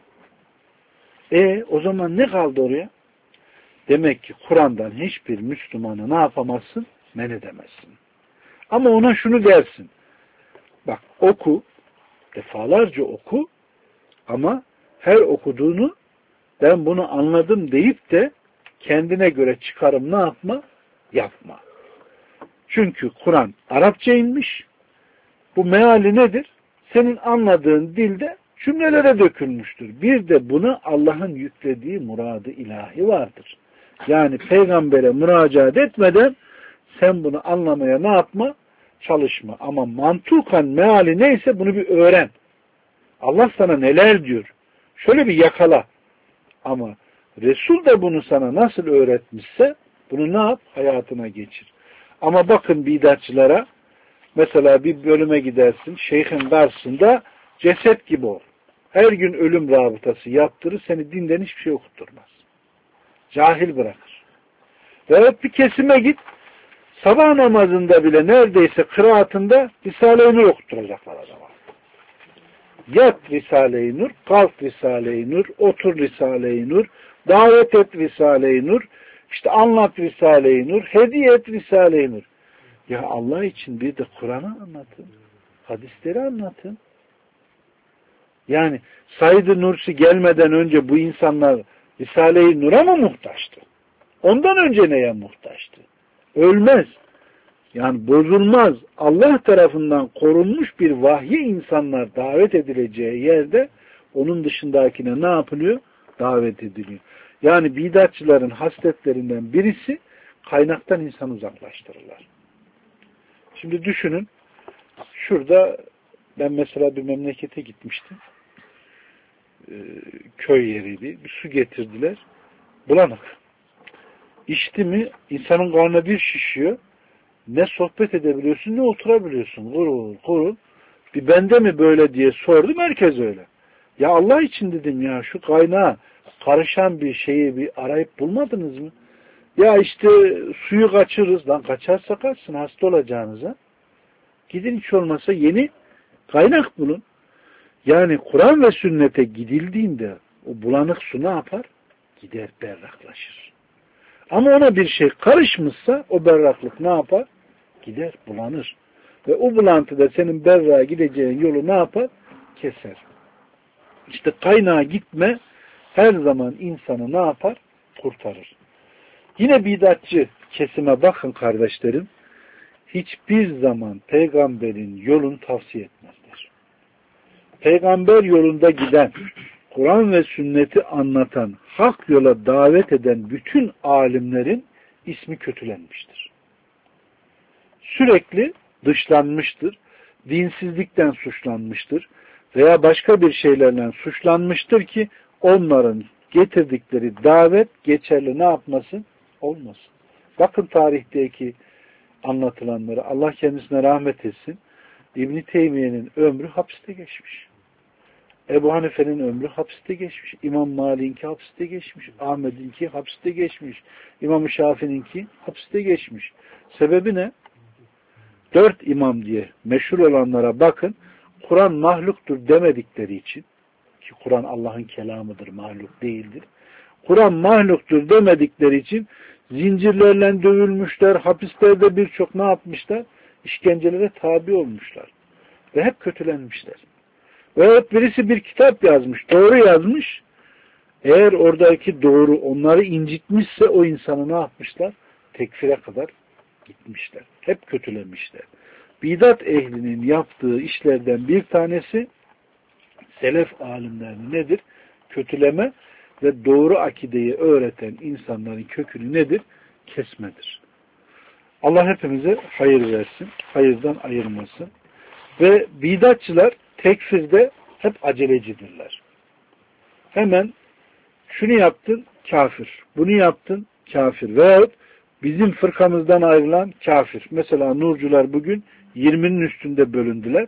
E o zaman ne kaldı oraya? Demek ki Kur'an'dan hiçbir Müslümanı ne yapamazsın? Men edemezsin. Ama ona şunu dersin. Bak oku, defalarca oku ama her okuduğunu ben bunu anladım deyip de kendine göre çıkarım ne yapma? Yapma. Çünkü Kur'an Arapça inmiş. Bu meali nedir? Senin anladığın dilde cümlelere dökülmüştür. Bir de buna Allah'ın yüklediği muradı ilahi vardır. Yani peygambere müracaat etmeden sen bunu anlamaya ne yapma? Çalışma. Ama mantukan meali neyse bunu bir öğren. Allah sana neler diyor? Şöyle bir yakala. Ama Resul de bunu sana nasıl öğretmişse bunu ne yap? Hayatına geçir. Ama bakın bidatçılara mesela bir bölüme gidersin. Şeyhin karşısında ceset gibi ol. Her gün ölüm rabıtası yaptırır, seni dinden hiçbir şey okutturmaz. Cahil bırakır. Veyahut bir kesime git, sabah namazında bile neredeyse kıraatında Risale-i Nur okutturacaklar adama. Yat Risale-i Nur, kalk Risale-i Nur, otur Risale-i Nur, davet et Risale-i Nur, işte anlat Risale-i Nur, hediye et Risale-i Nur. Ya Allah için bir de Kur'an'ı anlatın. Hadisleri anlatın. Yani Said-i Nursi gelmeden önce bu insanlar Risale-i Nur'a mı muhtaçtı? Ondan önce neye muhtaçtı? Ölmez. Yani bozulmaz. Allah tarafından korunmuş bir vahye insanlar davet edileceği yerde onun dışındakine ne yapılıyor? Davet ediliyor. Yani bidatçıların hasletlerinden birisi kaynaktan insanı uzaklaştırırlar. Şimdi düşünün, şurada ben mesela bir memlekete gitmiştim. Ee, köy yeriydi. Bir su getirdiler. Bulanık. İçti mi insanın karnına bir şişiyor. Ne sohbet edebiliyorsun ne oturabiliyorsun. Kurul kurul. Bir bende mi böyle diye sordum. Herkes öyle. Ya Allah için dedim ya şu kaynağa karışan bir şeyi bir arayıp bulmadınız mı? Ya işte suyu kaçırırız. Lan kaçarsa kaçsın, hasta olacağınıza. Gidin hiç olmasa yeni kaynak bulun. Yani Kur'an ve sünnete gidildiğinde o bulanık su ne yapar? Gider, berraklaşır. Ama ona bir şey karışmışsa o berraklık ne yapar? Gider, bulanır. Ve o bulantıda senin berrağa gideceğin yolu ne yapar? Keser. İşte kaynağa gitme her zaman insanı ne yapar? Kurtarır. Yine bidatçı kesime bakın kardeşlerim. Hiçbir zaman peygamberin yolunu tavsiye etmezler. Peygamber yolunda giden, Kur'an ve sünneti anlatan, hak yola davet eden bütün alimlerin ismi kötülenmiştir. Sürekli dışlanmıştır, dinsizlikten suçlanmıştır veya başka bir şeylerle suçlanmıştır ki onların getirdikleri davet geçerli ne yapmasın? Olmasın. Bakın tarihteki anlatılanları, Allah kendisine rahmet etsin. İbn-i Teymiye'nin ömrü hapiste geçmiş. Ebu Hanife'nin ömrü hapiste geçmiş. İmam Malik'inki hapiste geçmiş. Ahmet'inki hapiste geçmiş. İmam Şafii'ninki hapiste geçmiş. Sebebi ne? Dört imam diye meşhur olanlara bakın. Kur'an mahluktur demedikleri için, ki Kur'an Allah'ın kelamıdır, mahluk değildir. Kur'an mahluktur demedikleri için zincirlerle dövülmüşler, hapislerde birçok ne yapmışlar? İşkencelere tabi olmuşlar. Ve hep kötülenmişler. Veyahut birisi bir kitap yazmış, doğru yazmış. Eğer oradaki doğru onları incitmişse o insanı ne yapmışlar? Tekfire kadar gitmişler. Hep kötülemişler. Bidat ehlinin yaptığı işlerden bir tanesi selef alimlerini nedir? Kötüleme ve doğru akideyi öğreten insanların kökünü nedir? Kesmedir. Allah hepimize hayır versin. Hayırdan ayırmasın. Ve bidatçılar tekfirde hep acelecidirler. Hemen şunu yaptın kafir. Bunu yaptın kafir. Veyahut bizim fırkamızdan ayrılan kafir. Mesela Nurcular bugün yirminin üstünde bölündüler.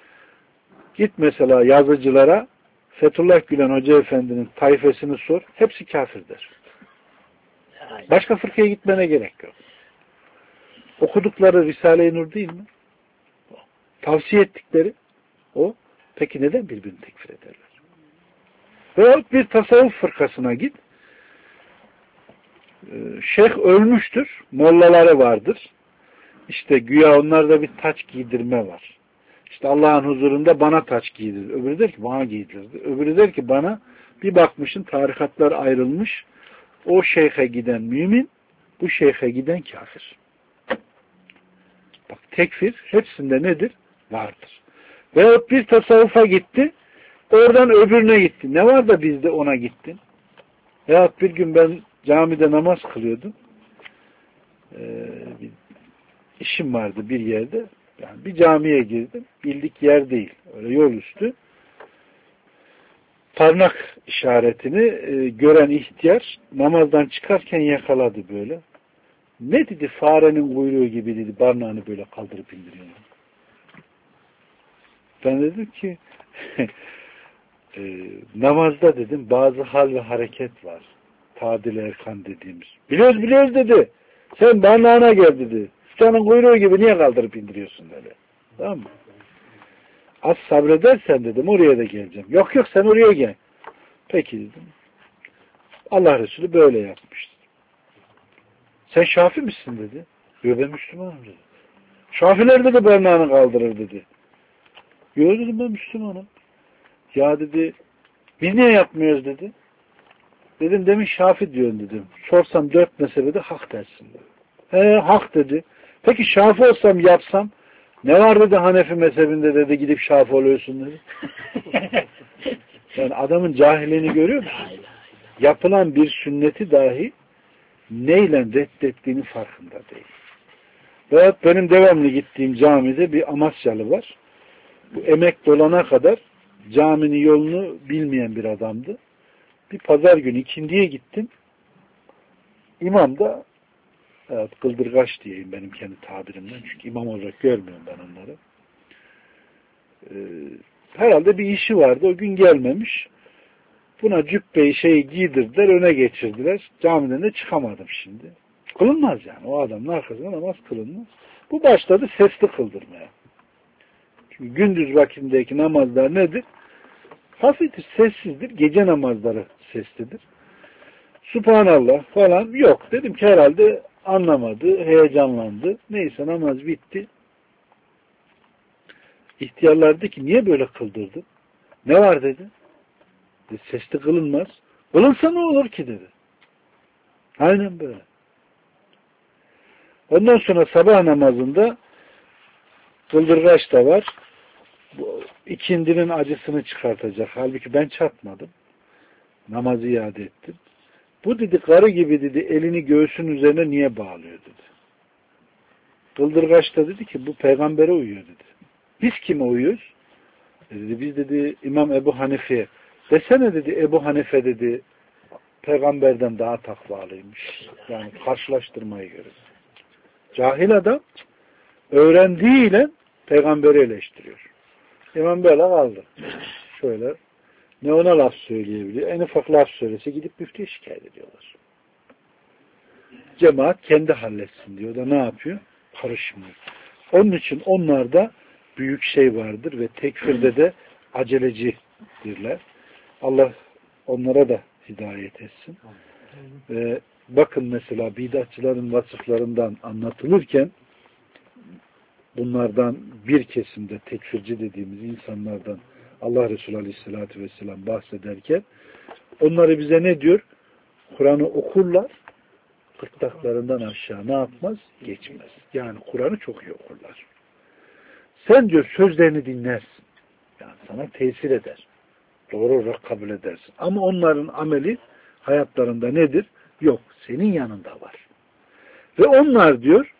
Git mesela yazıcılara Fethullah Gülen Hoca Efendi'nin tayfesini sor. Hepsi kafir der. Başka fırkaya gitmene gerek yok. Okudukları Risale-i Nur değil mi? Tavsiye ettikleri o. Peki neden birbirini tekfir ederler? Veyahut bir tasavvuf fırkasına git. Şeyh ölmüştür. Mollaları vardır. İşte güya onlarda bir taç giydirme var. İşte Allah'ın huzurunda bana taç giydir. Öbürü der ki bana giydirdi. Öbürü der ki bana, bir bakmışın tarikatlar ayrılmış. O şeyhe giden mümin, bu şeyhe giden kafir. Bak tekfir hepsinde nedir? Vardır. Veyahut bir tasavvufa gitti, oradan öbürüne gitti. Ne var da bizde ona gittin? Veyahut bir gün ben camide namaz kılıyordum. Ee, bir işim vardı bir yerde. Yani bir camiye girdim. Bildik yer değil. Öyle yol üstü. Parmak işaretini e, gören ihtiyar namazdan çıkarken yakaladı böyle. Ne dedi? Farenin kuyruğu gibi dedi. Parmağını böyle kaldırıp indiriyor. Ben dedim ki e, namazda dedim bazı hal ve hareket var. Tadil erkan dediğimiz. Biliyoruz biliyoruz dedi. Sen banağına gel dedi. Senin kuyruğu gibi niye kaldırıp indiriyorsun dedi. Tamam mı? Az sabredersen dedim oraya da geleceğim. Yok yok sen oraya gel. Peki dedim. Allah Resulü böyle yapmıştı. Sen Şafi misin dedi. Yok ben Müslümanım dedi. Şafiler de barnağını kaldırır dedi. Yok dedim ben Müslümanım. Ya dedi biz niye yapmıyoruz dedi. Dedim demin Şafi diyorsun dedim. Sorsam dört mezhebede hak dersin dedi. He hak dedi. Peki Şafi olsam yapsam ne var dedi Hanefi mezhebinde dedi gidip Şafi oluyorsun dedi. Yani adamın cahilliğini görüyor musun? Yapılan bir sünneti dahi neyle reddettiğinin farkında değil. Veyahut benim devamlı gittiğim camide bir Amasyalı var. Bu emek dolana kadar caminin yolunu bilmeyen bir adamdı. Bir pazar günü ikindiye gittim. İmam da evet, kıldırgaç diyeyim benim kendi tabirimden. Çünkü imam olarak görmüyorum ben onları. Ee, herhalde bir işi vardı. O gün gelmemiş. Buna cübbeyi şeyi giydirdiler. Öne geçirdiler. Camiden de çıkamadım şimdi. Kılınmaz yani. O adamın arkasında namaz kılınmaz. Bu başladı sesli kıldırmaya. Çünkü gündüz vakitindeki namazlar nedir? Hafiftir, sessizdir. Gece namazları seslidir. Subhanallah falan yok. Dedim ki herhalde anlamadı, heyecanlandı. Neyse namaz bitti. İhtiyarlar dedi ki niye böyle kıldırdın? Ne var dedi. dedi sesli kılınmaz. Kılınsa ne olur ki dedi. Aynen böyle. Ondan sonra sabah namazında kıldırgaç da var. Bu ikindinin acısını çıkartacak. Halbuki ben çatmadım. Namazı iade ettim. Bu dedi karı gibi dedi elini göğsün üzerine niye bağlıyor dedi. Kıldırgaç da dedi ki bu peygambere uyuyor dedi. Biz kime uyuyoruz? E dedi, biz dedi İmam Ebu Hanife. Desene dedi Ebu Hanife dedi peygamberden daha takvalıymış. Yani karşılaştırmaya göre. Cahil adam öğrendiğiyle peygamberi eleştiriyor. İmam böyle kaldı. Şöyle ne ona laf söyleyebiliyor. En ufak laf söylese gidip müftüye şikayet ediyorlar. Cemaat kendi halletsin diyor da ne yapıyor? Karışmıyor. Onun için onlarda büyük şey vardır ve tekfirde de acelecidirler. Allah onlara da hidayet etsin. Ve bakın mesela bidatçıların vasıflarından anlatılırken bunlardan bir kesimde tekfirci dediğimiz insanlardan Allah Resulü Aleyhisselatü Vesselam bahsederken onları bize ne diyor? Kur'an'ı okurlar, gırtlaklarından aşağı ne yapmaz? Geçmez. Yani Kur'an'ı çok iyi okurlar. Sen diyor sözlerini dinlersin. Yani sana tesir eder. Doğru olarak kabul edersin. Ama onların ameli hayatlarında nedir? Yok. Senin yanında var. Ve onlar diyor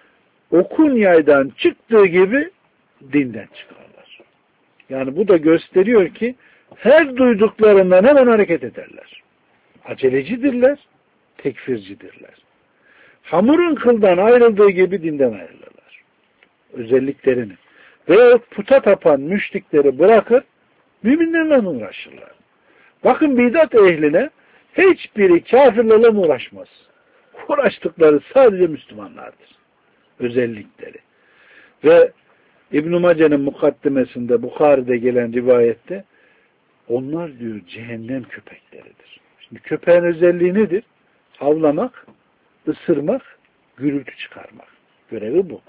okun yaydan çıktığı gibi dinden çıkarlar. Yani bu da gösteriyor ki her duyduklarından hemen hareket ederler. Acelecidirler, tekfircidirler. Hamurun kıldan ayrıldığı gibi dinden ayrılırlar. Özelliklerini. Ve puta tapan müşrikleri bırakır, müminlerle uğraşırlar. Bakın bidat ehline hiçbiri kafirlerle uğraşmaz. Uğraştıkları sadece Müslümanlardır. Özellikleri. Ve İbn-i Mace'nin mukaddimesinde Bukhari'de gelen rivayette onlar diyor cehennem köpekleridir. Şimdi köpeğin özelliği nedir? Avlamak, ısırmak, gürültü çıkarmak. Görevi bu.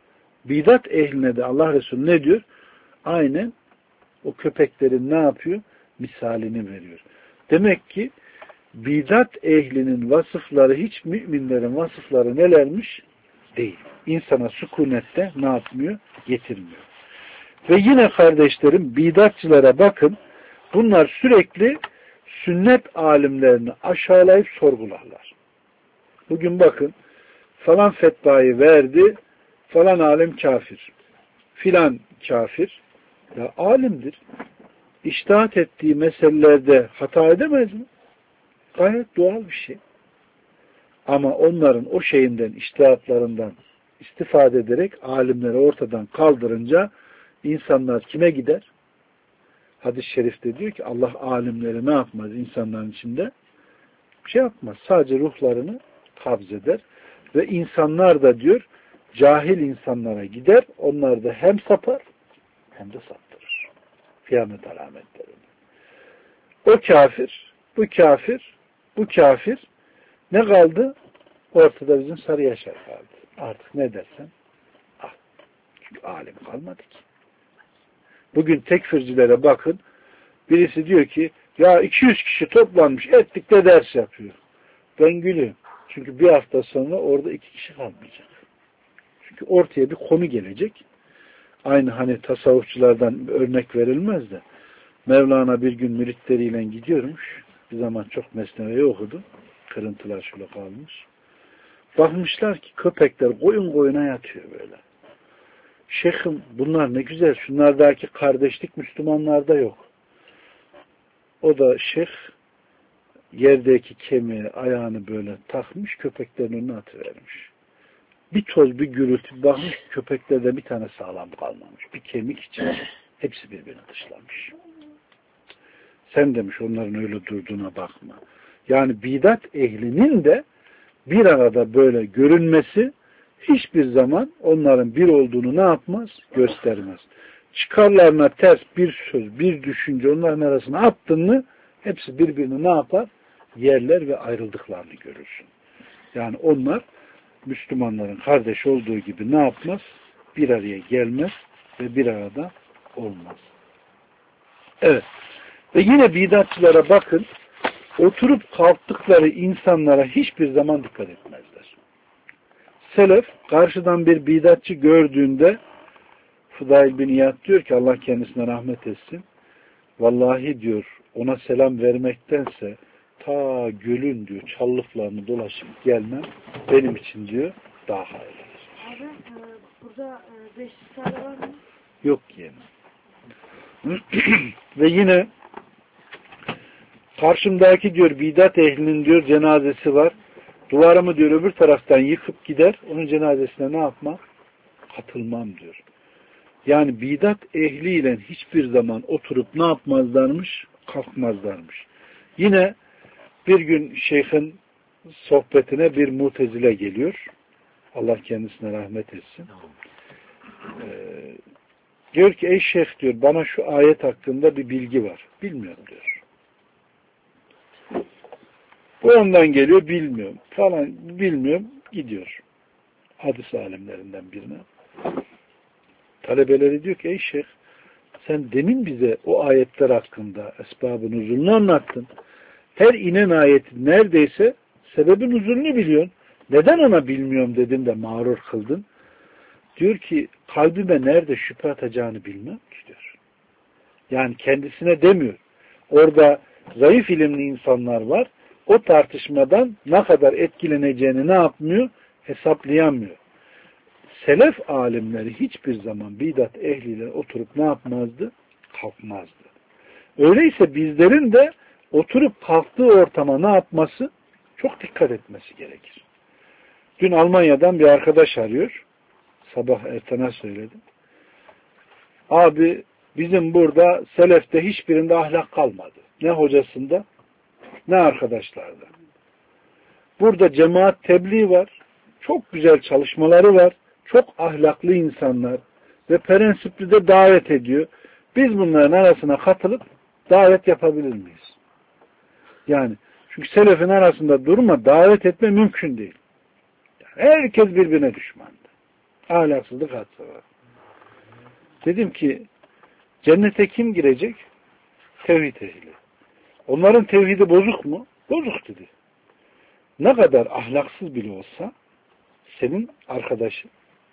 Bidat ehline de Allah Resulü ne diyor? Aynen o köpeklerin ne yapıyor? Misalini veriyor. Demek ki bidat ehlinin vasıfları hiç müminlerin vasıfları nelermiş? Değil. İnsana sükunette ne yapmıyor? Getirmiyor. Ve yine kardeşlerim bidatçılara bakın. Bunlar sürekli sünnet alimlerini aşağılayıp sorgularlar. Bugün bakın falan fetvayı verdi, falan alim kafir, filan kafir. Ya alimdir. İçtihat ettiği meselelerde hata edemez mi? Gayet doğal bir şey. Ama onların o şeyinden, içtihatlarından istifade ederek alimleri ortadan kaldırınca insanlar kime gider? hadis-i şerifte diyor ki Allah alimleri ne yapmaz insanların içinde? Bir şey yapmaz. Sadece ruhlarını kabz eder. Ve insanlar da diyor cahil insanlara gider. Onlar da hem sapar hem de saptırır. Kıyamet alametleri. O kafir, bu kafir, bu kafir ne kaldı? Ortada bizim Sarı Yaşar kaldı. Artık ne dersen al. Çünkü alim kalmadı ki. Bugün tekfircilere bakın. Birisi diyor ki ya iki yüz kişi toplanmış ettik de ders yapıyor. Ben gülüyorum. Çünkü bir hafta sonra orada iki kişi kalmayacak. Çünkü ortaya bir konu gelecek. Aynı hani tasavvufçulardan örnek verilmez de Mevlana bir gün müritleriyle gidiyormuş. Bir zaman çok mesneveyi okudu. Kırıntılar şöyle kalmış. Bakmışlar ki köpekler koyun koyuna yatıyor böyle. Şeyhim bunlar ne güzel. Şunlardaki kardeşlik Müslümanlarda yok. O da şeyh yerdeki kemiği ayağını böyle takmış köpeklerin önüne atıvermiş. Bir toz bir gürültü bakmış köpeklerde bir tane sağlam kalmamış. Bir kemik için hepsi birbirini dışlamış. Sen demiş onların öyle durduğuna bakma. Yani bidat ehlinin de bir arada böyle görünmesi hiçbir zaman onların bir olduğunu ne yapmaz? Göstermez. Çıkarlarına ters bir söz, bir düşünce onların arasına attın mı hepsi birbirini ne yapar? Yerler ve ayrıldıklarını görürsün. Yani onlar Müslümanların kardeş olduğu gibi ne yapmaz? Bir araya gelmez ve bir arada olmaz. Evet. Ve yine bidatçılara bakın, oturup kalktıkları insanlara hiçbir zaman dikkat etmezler. Selef, karşıdan bir bidatçı gördüğünde Fıdail bin İyad diyor ki Allah kendisine rahmet etsin. Vallahi diyor ona selam vermektense ta gölün diyor çallıklarını dolaşıp gelmem benim için diyor daha hayırlı. Abi e, burada e, beş tane var mı? Yok yani. Ve yine karşımdaki diyor bidat ehlinin diyor cenazesi var. Duvarımı diyor öbür taraftan yıkıp gider. Onun cenazesine ne yapmam? Katılmam diyor. Yani bidat ehliyle hiçbir zaman oturup ne yapmazlarmış? Kalkmazlarmış. Yine bir gün şeyhin sohbetine bir mutezile geliyor. Allah kendisine rahmet etsin. Ee, diyor ki ey şeyh diyor bana şu ayet hakkında bir bilgi var. Bilmiyorum diyor. Bu ondan geliyor bilmiyorum. Falan bilmiyorum gidiyor. Hadis alimlerinden birine. Talebeleri diyor ki ey şeyh sen demin bize o ayetler hakkında esbab-ı nuzulunu anlattın. Her inen ayetin neredeyse sebebin nuzulunu biliyorsun. Neden ona bilmiyorum dedin de mağrur kıldın? Diyor ki kalbime nerede şüphe atacağını bilmem ki diyor. Yani kendisine demiyor. Orada zayıf ilimli insanlar var. O tartışmadan ne kadar etkileneceğini ne yapmıyor? Hesaplayamıyor. Selef alimleri hiçbir zaman bidat ehliyle oturup ne yapmazdı? Kalkmazdı. Öyleyse bizlerin de oturup kalktığı ortama ne yapması? Çok dikkat etmesi gerekir. Dün Almanya'dan bir arkadaş arıyor. Sabah ertene söyledim. Abi bizim burada selefte hiçbirinde ahlak kalmadı. Ne hocasında ne arkadaşlarda. Burada cemaat tebliğ var. Çok güzel çalışmaları var. Çok ahlaklı insanlar ve prensipli de davet ediyor. Biz bunların arasına katılıp davet yapabilir miyiz? Yani çünkü selefin arasında durma, davet etme mümkün değil. Yani herkes birbirine düşmandı. Ahlaksızlık hadise var. Dedim ki cennete kim girecek? Tevhid ehli. Onların tevhidi bozuk mu? Bozuk dedi. Ne kadar ahlaksız bile olsa senin arkadaşın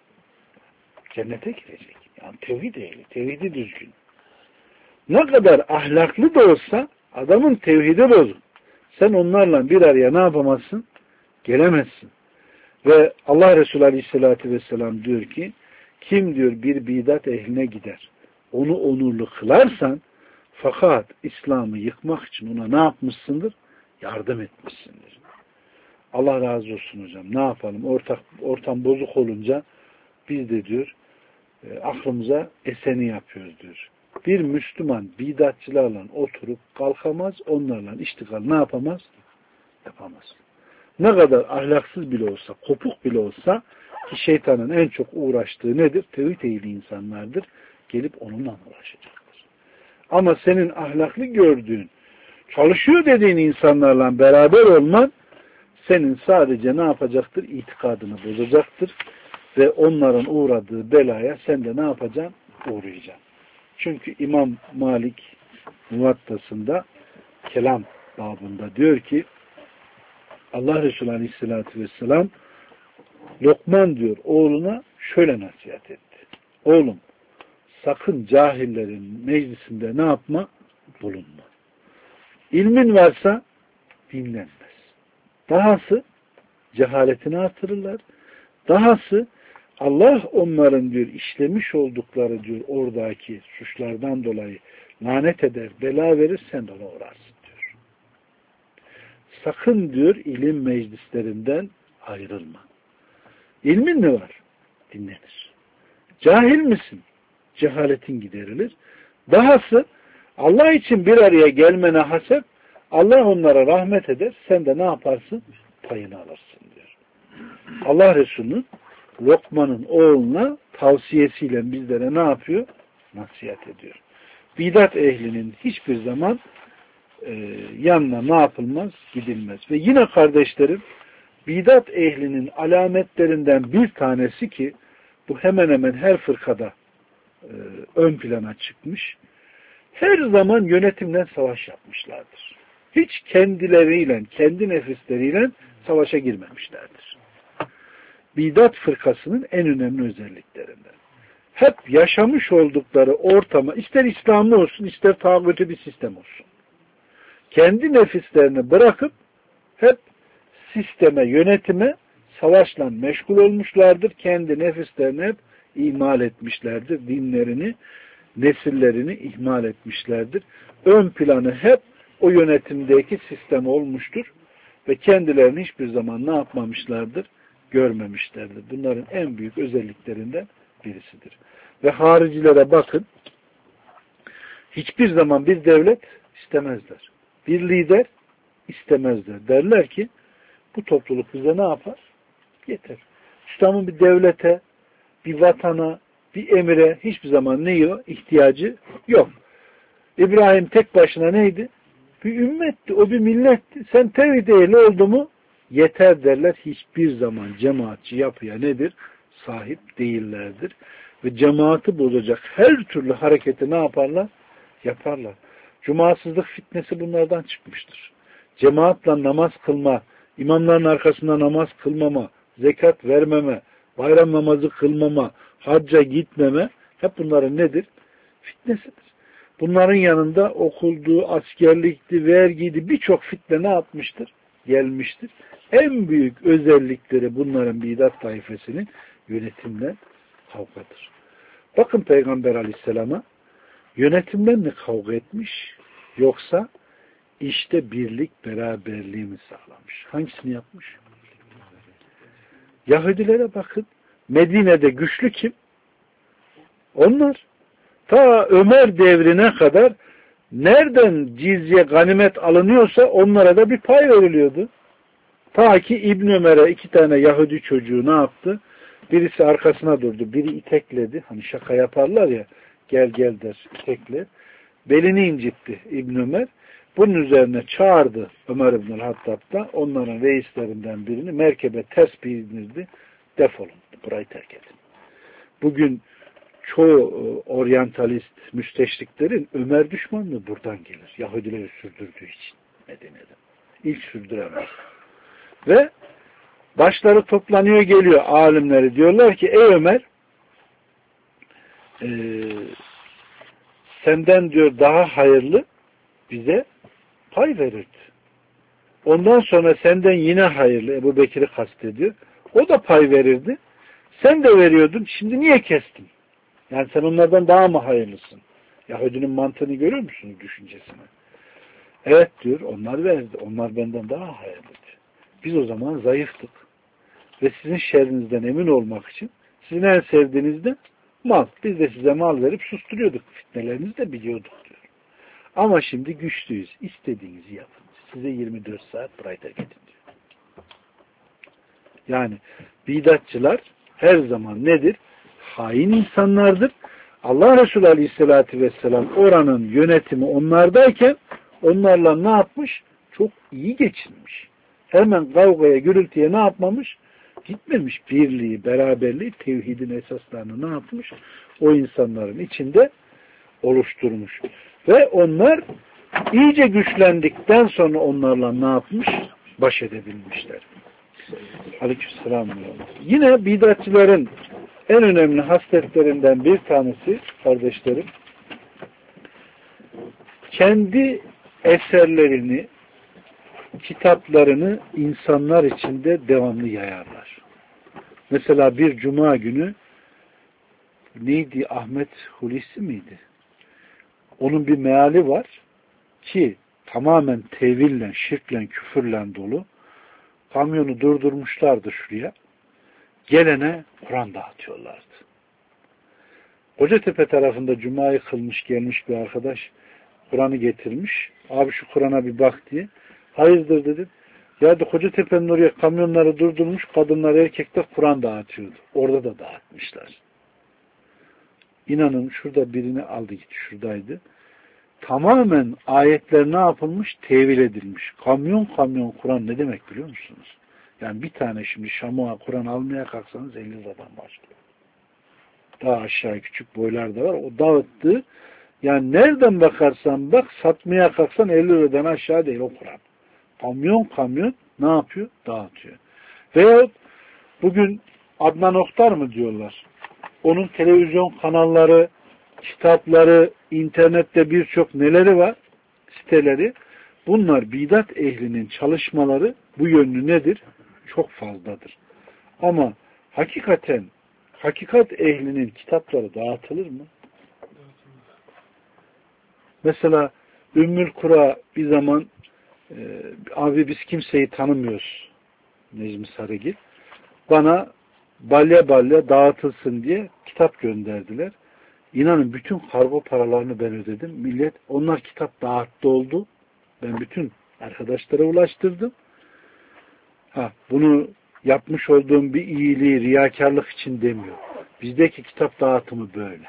cennete girecek. Yani tevhid ehli, tevhidi düzgün. Ne kadar ahlaklı da olsa adamın tevhidi bozuk. Sen onlarla bir araya ne yapamazsın? Gelemezsin. Ve Allah Resulü Aleyhisselatü Vesselam diyor ki kim diyor bir bidat ehline gider onu onurlu kılarsan fakat İslam'ı yıkmak için ona ne yapmışsındır? Yardım etmişsindir. Allah razı olsun hocam. Ne yapalım? Ortak, ortam bozuk olunca biz de diyor e, aklımıza eseni yapıyoruz diyor. Bir Müslüman bidatçılarla oturup kalkamaz, onlarla iştigal ne yapamaz? Yapamaz. Ne kadar ahlaksız bile olsa, kopuk bile olsa ki şeytanın en çok uğraştığı nedir? Tevhid ehli insanlardır. Gelip onunla uğraşacaktır. Ama senin ahlaklı gördüğün, çalışıyor dediğin insanlarla beraber olman senin sadece ne yapacaktır? İtikadını bozacaktır. Ve onların uğradığı belaya sen de ne yapacaksın? Uğrayacaksın. Çünkü İmam Malik Muvattası'nda kelam babında diyor ki Allah Resulü Aleyhisselatü Vesselam Lokman diyor oğluna şöyle nasihat etti. Oğlum sakın cahillerin meclisinde ne yapma? Bulunma. İlmin varsa dinlenmez. Dahası cehaletini artırırlar. Dahası Allah onların diyor işlemiş oldukları diyor oradaki suçlardan dolayı lanet eder, bela verir, sen de ona uğrarsın diyor. Sakın diyor ilim meclislerinden ayrılma. İlmin mi var? Dinlenir. Cahil misin? Cehaletin giderilir. Dahası Allah için bir araya gelmene hasep Allah onlara rahmet eder. Sen de ne yaparsın? Payını alırsın diyor. Allah Resulü'nün Lokman'ın oğluna tavsiyesiyle bizlere ne yapıyor? Nasihat ediyor. Bidat ehlinin hiçbir zaman e, yanına ne yapılmaz? Gidilmez. Ve yine kardeşlerim bidat ehlinin alametlerinden bir tanesi ki bu hemen hemen her fırkada e, ön plana çıkmış. Her zaman yönetimle savaş yapmışlardır. Hiç kendileriyle, kendi nefisleriyle savaşa girmemişlerdir. Bidat fırkasının en önemli özelliklerinden. Hep yaşamış oldukları ortama, ister İslamlı olsun, ister tağutu bir sistem olsun. Kendi nefislerini bırakıp hep sisteme, yönetime, savaşla meşgul olmuşlardır. Kendi nefislerini hep ihmal etmişlerdir. Dinlerini, nesillerini ihmal etmişlerdir. Ön planı hep o yönetimdeki sistem olmuştur. Ve kendilerini hiçbir zaman ne yapmamışlardır? Görmemişlerdir. Bunların en büyük özelliklerinden birisidir. Ve haricilere bakın, hiçbir zaman bir devlet istemezler. Bir lider istemezler. Derler ki, bu topluluk bize ne yapar? Yeter. İslam'ın bir devlete, bir vatana, bir emire hiçbir zaman ne yok? İhtiyacı yok. İbrahim tek başına neydi? Bir ümmetti, o bir milletti. Sen tevhid ehli oldu mu? Yeter derler. Hiçbir zaman cemaatçi yapıya nedir? Sahip değillerdir. Ve cemaati bozacak her türlü hareketi ne yaparlar? Yaparlar. Cumasızlık fitnesi bunlardan çıkmıştır. Cemaatle namaz kılma, imamların arkasında namaz kılmama, zekat vermeme, bayram namazı kılmama, hacca gitmeme hep bunların nedir? Fitnesidir. Bunların yanında okuldu, askerlikti, vergiydi, birçok fitne ne yapmıştır? Gelmiştir. En büyük özellikleri bunların bidat taifesinin yönetimle kavgadır. Bakın Peygamber Aleyhisselam'a yönetimden mi kavga etmiş yoksa işte birlik beraberliği mi sağlamış? Hangisini yapmış? Yahudilere bakın. Medine'de güçlü kim? Onlar. Ta Ömer devrine kadar nereden cizye, ganimet alınıyorsa onlara da bir pay veriliyordu. Ta ki İbn Ömer'e iki tane Yahudi çocuğu ne yaptı? Birisi arkasına durdu, biri itekledi. Hani şaka yaparlar ya, gel gel der, itekle. Belini incitti İbn Ömer. Bunun üzerine çağırdı Ömer İbn Hattab'da onların reislerinden birini merkebe ters bindirdi. Defolun, burayı terk edin. Bugün çoğu oryantalist müsteşriklerin Ömer düşmanlığı buradan gelir. Yahudileri sürdürdüğü için Medine'de. İlk sürdüremez. Ve başları toplanıyor geliyor alimleri. Diyorlar ki ey Ömer e, senden diyor daha hayırlı bize pay verirdi. Ondan sonra senden yine hayırlı Ebu Bekir'i kastediyor. O da pay verirdi. Sen de veriyordun. Şimdi niye kestin? Yani sen onlardan daha mı hayırlısın? Yahudinin mantığını görüyor musunuz düşüncesini? Evet diyor. Onlar verdi. Onlar benden daha hayırlıydı. Biz o zaman zayıftık. Ve sizin şerrinizden emin olmak için sizin en sevdiğiniz de Mal. Biz de size mal verip susturuyorduk. Fitnelerinizi de biliyorduk diyor. Ama şimdi güçlüyüz. İstediğinizi yapın. Size yirmi dört saat burayı terk edin diyor. Yani bidatçılar her zaman nedir? Hain insanlardır. Allah Resulü Aleyhisselatü Vesselam oranın yönetimi onlardayken onlarla ne yapmış? Çok iyi geçinmiş. Hemen kavgaya, gürültüye ne yapmamış? Gitmemiş. Birliği, beraberliği, tevhidin esaslarını ne yapmış? O insanların içinde oluşturmuş. Ve onlar iyice güçlendikten sonra onlarla ne yapmış? Baş edebilmişler. Aleykümselam. Yine bidatçıların en önemli hasletlerinden bir tanesi kardeşlerim, kendi eserlerini, kitaplarını insanlar içinde devamlı yayarlar. Mesela bir cuma günü neydi? Ahmet Hulusi miydi? Onun bir meali var ki tamamen teville, şirkle, küfürle dolu. Kamyonu durdurmuşlardı şuraya. Gelene Kur'an dağıtıyorlardı. Kocatepe tarafında cumayı kılmış gelmiş bir arkadaş Kur'an'ı getirmiş. Abi şu Kur'an'a bir bak diye. Hayırdır dedim. Ya da Kocatepe'nin oraya kamyonları durdurmuş, kadınlar erkekler Kur'an dağıtıyordu. Orada da dağıtmışlar. İnanın şurada birini aldı gitti, şuradaydı. Tamamen ayetler ne yapılmış? Tevil edilmiş. Kamyon kamyon Kur'an ne demek biliyor musunuz? Yani bir tane şimdi Şam'a Kur'an almaya kalksanız elli liradan başlıyor. Daha aşağı küçük boylar da var. O dağıttı. Yani nereden bakarsan bak satmaya kalksan elli liradan aşağı değil o Kur'an. Kamyon kamyon ne yapıyor? Dağıtıyor. Veyahut bugün Adnan Oktar mı diyorlar? Onun televizyon kanalları, kitapları, internette birçok neleri var? Siteleri. Bunlar bidat ehlinin çalışmaları bu yönlü nedir? Çok fazladır. Ama hakikaten hakikat ehlinin kitapları dağıtılır mı? Mesela Ümmül Kura bir zaman e, abi biz kimseyi tanımıyoruz Necmi Sarıgil. Bana balya balya dağıtılsın diye kitap gönderdiler. İnanın bütün kargo paralarını ben ödedim. Millet onlar kitap dağıttı oldu. Ben bütün arkadaşlara ulaştırdım. Ha, bunu yapmış olduğum bir iyiliği riyakarlık için demiyor. Bizdeki kitap dağıtımı böyle.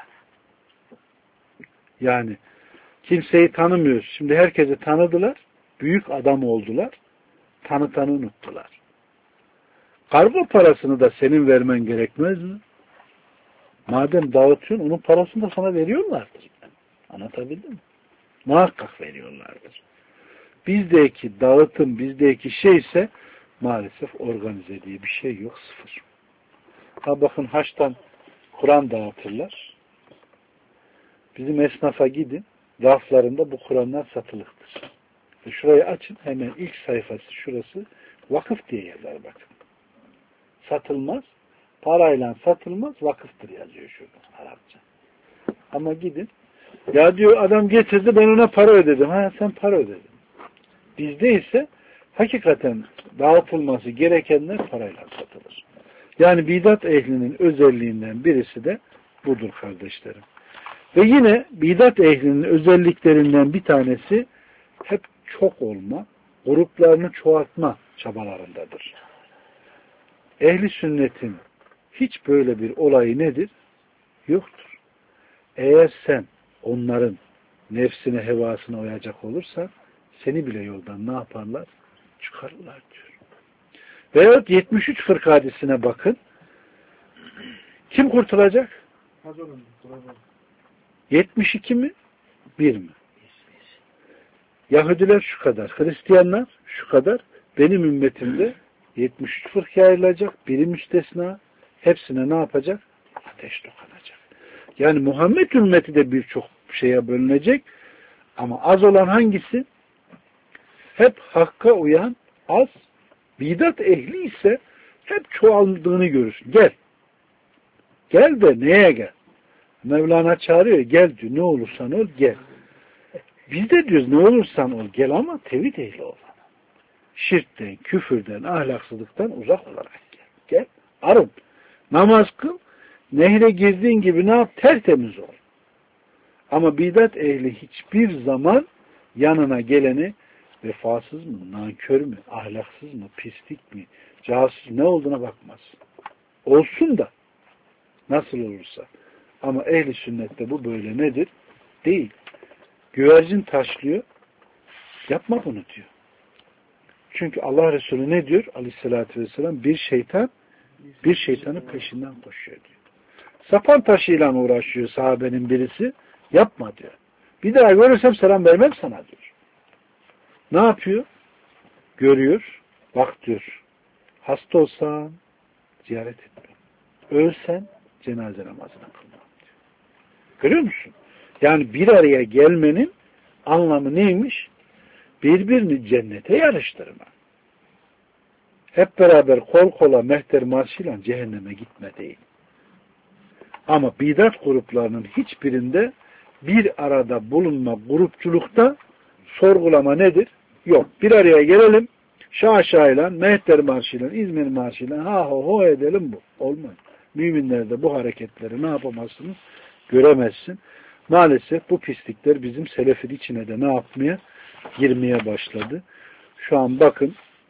Yani kimseyi tanımıyoruz. Şimdi herkesi tanıdılar. Büyük adam oldular. Tanıtanı unuttular. Kargo parasını da senin vermen gerekmez mi? Madem dağıtıyorsun onun parasını da sana veriyorlardır. Anlatabildim mi? Muhakkak veriyorlardır. Bizdeki dağıtım, bizdeki şey ise maalesef organize diye bir şey yok. Sıfır. Ha bakın haçtan Kur'an dağıtırlar. Bizim esnafa gidin. Raflarında bu Kur'anlar satılıktır. E şurayı açın. Hemen ilk sayfası şurası. Vakıf diye yazar bakın. Satılmaz. Parayla satılmaz. Vakıftır yazıyor şurada. Arapça. Ama gidin. Ya diyor adam getirdi ben ona para ödedim. Ha sen para ödedin. Bizde ise hakikaten dağıtılması gerekenler parayla satılır. Yani bidat ehlinin özelliğinden birisi de budur kardeşlerim. Ve yine bidat ehlinin özelliklerinden bir tanesi hep çok olma, gruplarını çoğaltma çabalarındadır. Ehli sünnetin hiç böyle bir olayı nedir? Yoktur. Eğer sen onların nefsine, hevasına uyacak olursan seni bile yoldan ne yaparlar? Çıkarırlar diyor. Veyahut yetmiş üç fırka hadisine bakın. Kim kurtulacak? yetmiş iki mi? bir mi? Yahudiler şu kadar, Hristiyanlar şu kadar. Benim ümmetimde yetmiş üç fırka ayrılacak, biri müstesna. Hepsine ne yapacak? Ateş dokunacak. Yani Muhammed ümmeti de birçok şeye bölünecek. Ama az olan hangisi? Hep hakka uyan az. Bidat ehli ise hep çoğaldığını görürsün. Gel. Gel de neye gel? Mevlana çağırıyor. Gel diyor. Ne olursan ol gel. Biz de diyoruz ne olursan ol gel ama tevhid ehli ol. Şirkten, küfürden, ahlaksızlıktan uzak olarak gel. Gel. Arın. Namaz kıl. Nehre girdiğin gibi ne yap? Tertemiz ol. Ama bidat ehli hiçbir zaman yanına geleni vefasız mı, nankör mü, ahlaksız mı, pislik mi, casus ne olduğuna bakmaz. Olsun da nasıl olursa. Ama ehli sünnette bu böyle nedir? Değil. Güvercin taşlıyor. Yapma bunu diyor. Çünkü Allah Resulü ne diyor? Aleyhissalatü vesselam bir şeytan bir şeytanın peşinden koşuyor diyor. Sapan taşıyla uğraşıyor sahabenin birisi. Yapma diyor. Bir daha görürsem selam vermem sana diyor. Ne yapıyor? Görüyor. Bak diyor. Hasta olsan ziyaret etme. Ölsen cenaze namazına kılma diyor. Görüyor musun? Yani bir araya gelmenin anlamı neymiş? Birbirini cennete yarıştırma. Hep beraber kol kola mehter marşıyla cehenneme gitme değil. Ama bidat gruplarının hiçbirinde bir arada bulunma grupçulukta sorgulama nedir? Yok. Bir araya gelelim. Şaşayla, mehter marşıyla, İzmir marşıyla ha ho ho edelim bu. Olmaz. Müminlerde bu hareketleri ne yapamazsınız? Göremezsin. Maalesef bu pislikler bizim selefin içine de ne yapmaya? Girmeye başladı. Şu an bakın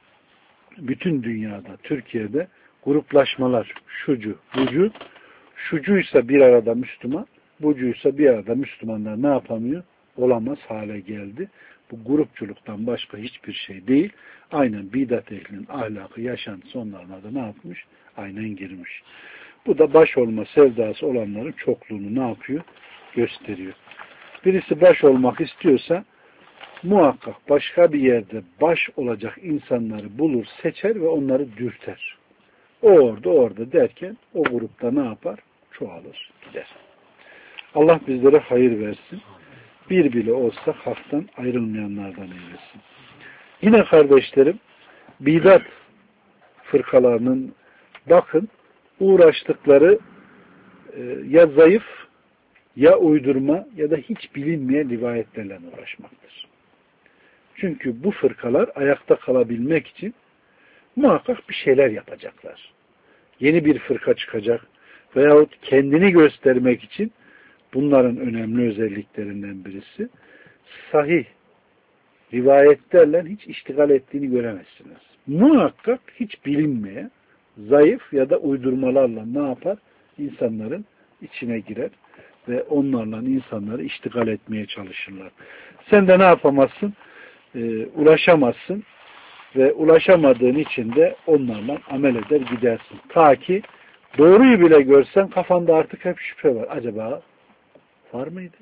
bütün dünyada, Türkiye'de gruplaşmalar şucu, bucu, şucuysa bir arada Müslüman, bucuysa bir arada Müslümanlar ne yapamıyor? Olamaz hale geldi. Bu grupçuluktan başka hiçbir şey değil. Aynen bidat ehlinin ahlakı, yaşantısı onlarına da ne yapmış? Aynen girmiş. Bu da baş olma sevdası olanların çokluğunu ne yapıyor? Gösteriyor. Birisi baş olmak istiyorsa muhakkak başka bir yerde baş olacak insanları bulur, seçer ve onları dürter. O orada, orada derken o grupta ne yapar? Çoğalır, gider. Allah bizlere hayır versin. Bir bile olsa haktan ayrılmayanlardan eylesin. Yine kardeşlerim, bidat fırkalarının bakın uğraştıkları e, ya zayıf, ya uydurma ya da hiç bilinmeyen rivayetlerle uğraşmaktır. Çünkü bu fırkalar ayakta kalabilmek için muhakkak bir şeyler yapacaklar. Yeni bir fırka çıkacak veyahut kendini göstermek için bunların önemli özelliklerinden birisi sahih rivayetlerle hiç iştigal ettiğini göremezsiniz. Muhakkak hiç bilinmeye zayıf ya da uydurmalarla ne yapar? İnsanların içine girer ve onlarla insanları iştigal etmeye çalışırlar. Sen de ne yapamazsın? Ee, ulaşamazsın ve ulaşamadığın için de onlarla amel eder gidersin. Ta ki doğruyu bile görsen kafanda artık hep şüphe var. Acaba var mıydı?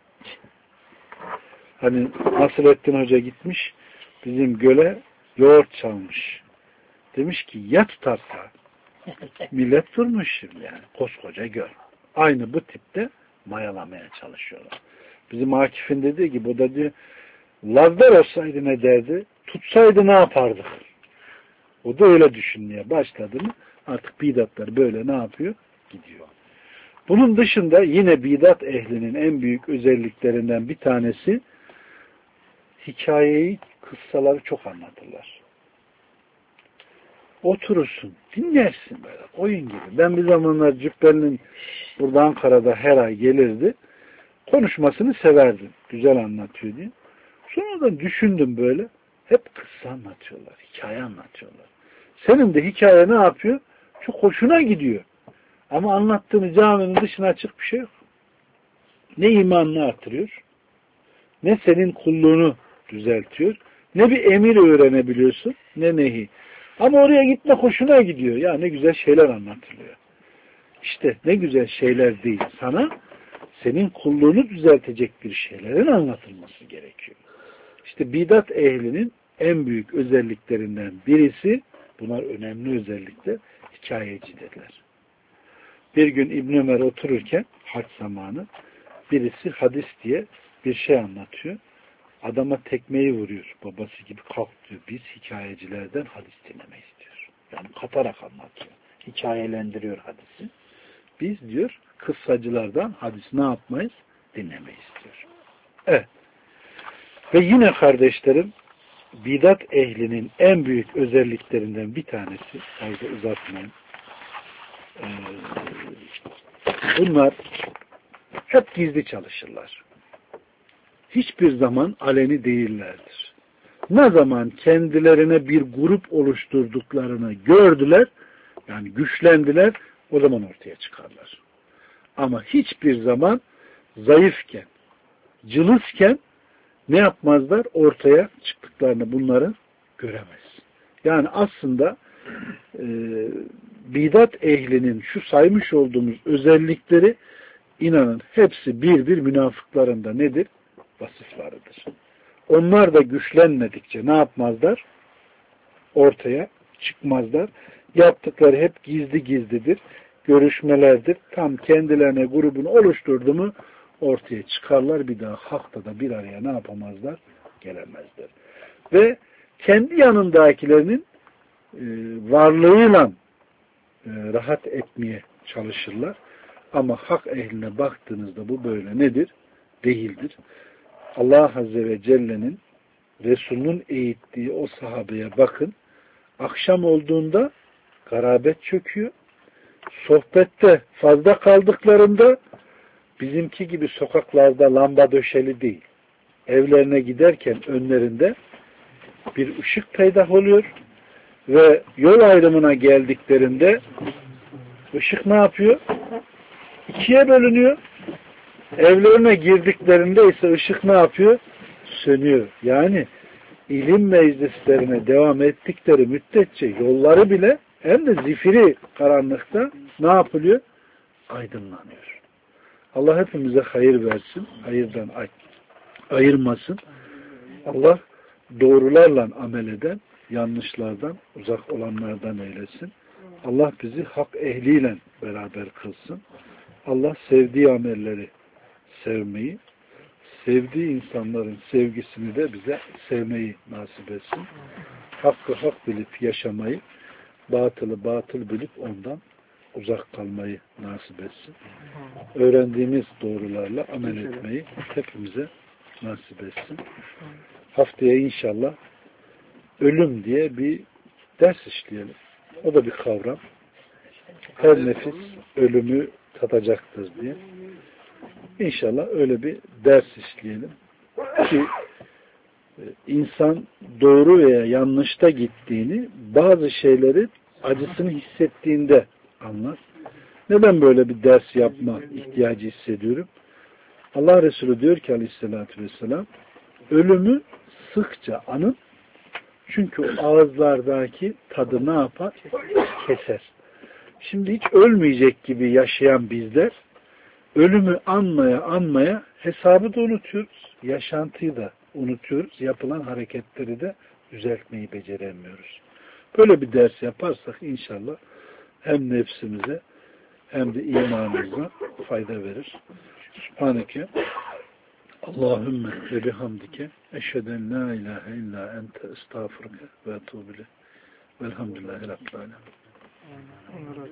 Hani Nasrettin Hoca gitmiş bizim göle yoğurt çalmış. Demiş ki ya tutarsa millet durmuş şimdi yani. Koskoca göl. Aynı bu tipte mayalamaya çalışıyorlar. Bizim Akif'in dediği gibi o da diyor Lazlar olsaydı ne derdi? Tutsaydı ne yapardık? O da öyle düşünmeye başladı mı artık bidatlar böyle ne yapıyor? Gidiyor. Bunun dışında yine bidat ehlinin en büyük özelliklerinden bir tanesi hikayeyi, kıssaları çok anlatırlar. Oturursun, dinlersin böyle, oyun gibi. Ben bir zamanlar Cübbeli'nin burada Ankara'da her ay gelirdi. Konuşmasını severdim. Güzel anlatıyor diye. Sonradan düşündüm böyle. Hep kıssa anlatıyorlar, hikaye anlatıyorlar. Senin de hikaye ne yapıyor? Çok hoşuna gidiyor. Ama anlattığını caminin dışına açık bir şey yok. Ne imanını artırıyor, ne senin kulluğunu düzeltiyor, ne bir emir öğrenebiliyorsun, ne nehi. Ama oraya gitme hoşuna gidiyor. Ya ne güzel şeyler anlatılıyor. İşte ne güzel şeyler değil. Sana senin kulluğunu düzeltecek bir şeylerin anlatılması gerekiyor. İşte bidat ehlinin en büyük özelliklerinden birisi, bunlar önemli özellikler, hikayecidirler. Bir gün İbn Ömer otururken hac zamanı birisi hadis diye bir şey anlatıyor. Adama tekmeyi vuruyor. Babası gibi kalk diyor. Biz hikayecilerden hadis dinlemeyi istiyor. Yani katarak anlatıyor. Hikayelendiriyor hadisi. Biz diyor kıssacılardan hadis ne yapmayız? Dinlemeyi istiyor. Evet. Ve yine kardeşlerim bidat ehlinin en büyük özelliklerinden bir tanesi, fazla uzatmayın, Ee, Bunlar hep gizli çalışırlar. Hiçbir zaman aleni değillerdir. Ne zaman kendilerine bir grup oluşturduklarını gördüler, yani güçlendiler, o zaman ortaya çıkarlar. Ama hiçbir zaman zayıfken, cılızken ne yapmazlar? Ortaya çıktıklarını bunları göremez. Yani aslında e, bidat ehlinin şu saymış olduğumuz özellikleri inanın hepsi bir bir münafıklarında nedir? Vasıflarıdır. Onlar da güçlenmedikçe ne yapmazlar? Ortaya çıkmazlar. Yaptıkları hep gizli gizlidir. Görüşmelerdir. Tam kendilerine grubunu oluşturdu mu ortaya çıkarlar. Bir daha hakta da bir araya ne yapamazlar? Gelemezler. Ve kendi yanındakilerinin e, varlığıyla e, rahat etmeye çalışırlar. Ama hak ehline baktığınızda bu böyle nedir? Değildir. Allah Azze ve Celle'nin Resul'ün eğittiği o sahabeye bakın. Akşam olduğunda garabet çöküyor. Sohbette fazla kaldıklarında bizimki gibi sokaklarda lamba döşeli değil. Evlerine giderken önlerinde bir ışık peydah oluyor ve yol ayrımına geldiklerinde ışık ne yapıyor? İkiye bölünüyor. Evlerine girdiklerinde ise ışık ne yapıyor? Sönüyor. Yani ilim meclislerine devam ettikleri müddetçe yolları bile hem de zifiri karanlıkta ne yapılıyor? Aydınlanıyor. Allah hepimize hayır versin. Hayırdan ay ayırmasın. Allah doğrularla amel eden, yanlışlardan uzak olanlardan eylesin. Allah bizi hak ehliyle beraber kılsın. Allah sevdiği amelleri sevmeyi, sevdiği insanların sevgisini de bize sevmeyi nasip etsin. Hakkı hak bilip yaşamayı, batılı batıl bilip ondan uzak kalmayı nasip etsin. Öğrendiğimiz doğrularla amel etmeyi hepimize nasip etsin. Haftaya inşallah ölüm diye bir ders işleyelim. O da bir kavram. Her nefis ölümü tadacaktır diye. İnşallah öyle bir ders işleyelim. Ki insan doğru veya yanlışta gittiğini, bazı şeyleri acısını hissettiğinde anlar. Neden böyle bir ders yapma ihtiyacı hissediyorum? Allah Resulü diyor ki aleyhissalatü vesselam, ölümü sıkça anın, çünkü o ağızlardaki tadı ne yapar? Keser. Şimdi hiç ölmeyecek gibi yaşayan bizler, ölümü anmaya anmaya hesabı da unutuyoruz, yaşantıyı da unutuyoruz, yapılan hareketleri de düzeltmeyi beceremiyoruz. Böyle bir ders yaparsak inşallah hem nefsimize hem de imanımıza fayda verir. Subhaneke Allahümme ve bihamdike eşheden la ilahe illa ente estağfurke ve etûbü ileyk. Velhamdülillahi Rabbil alemin.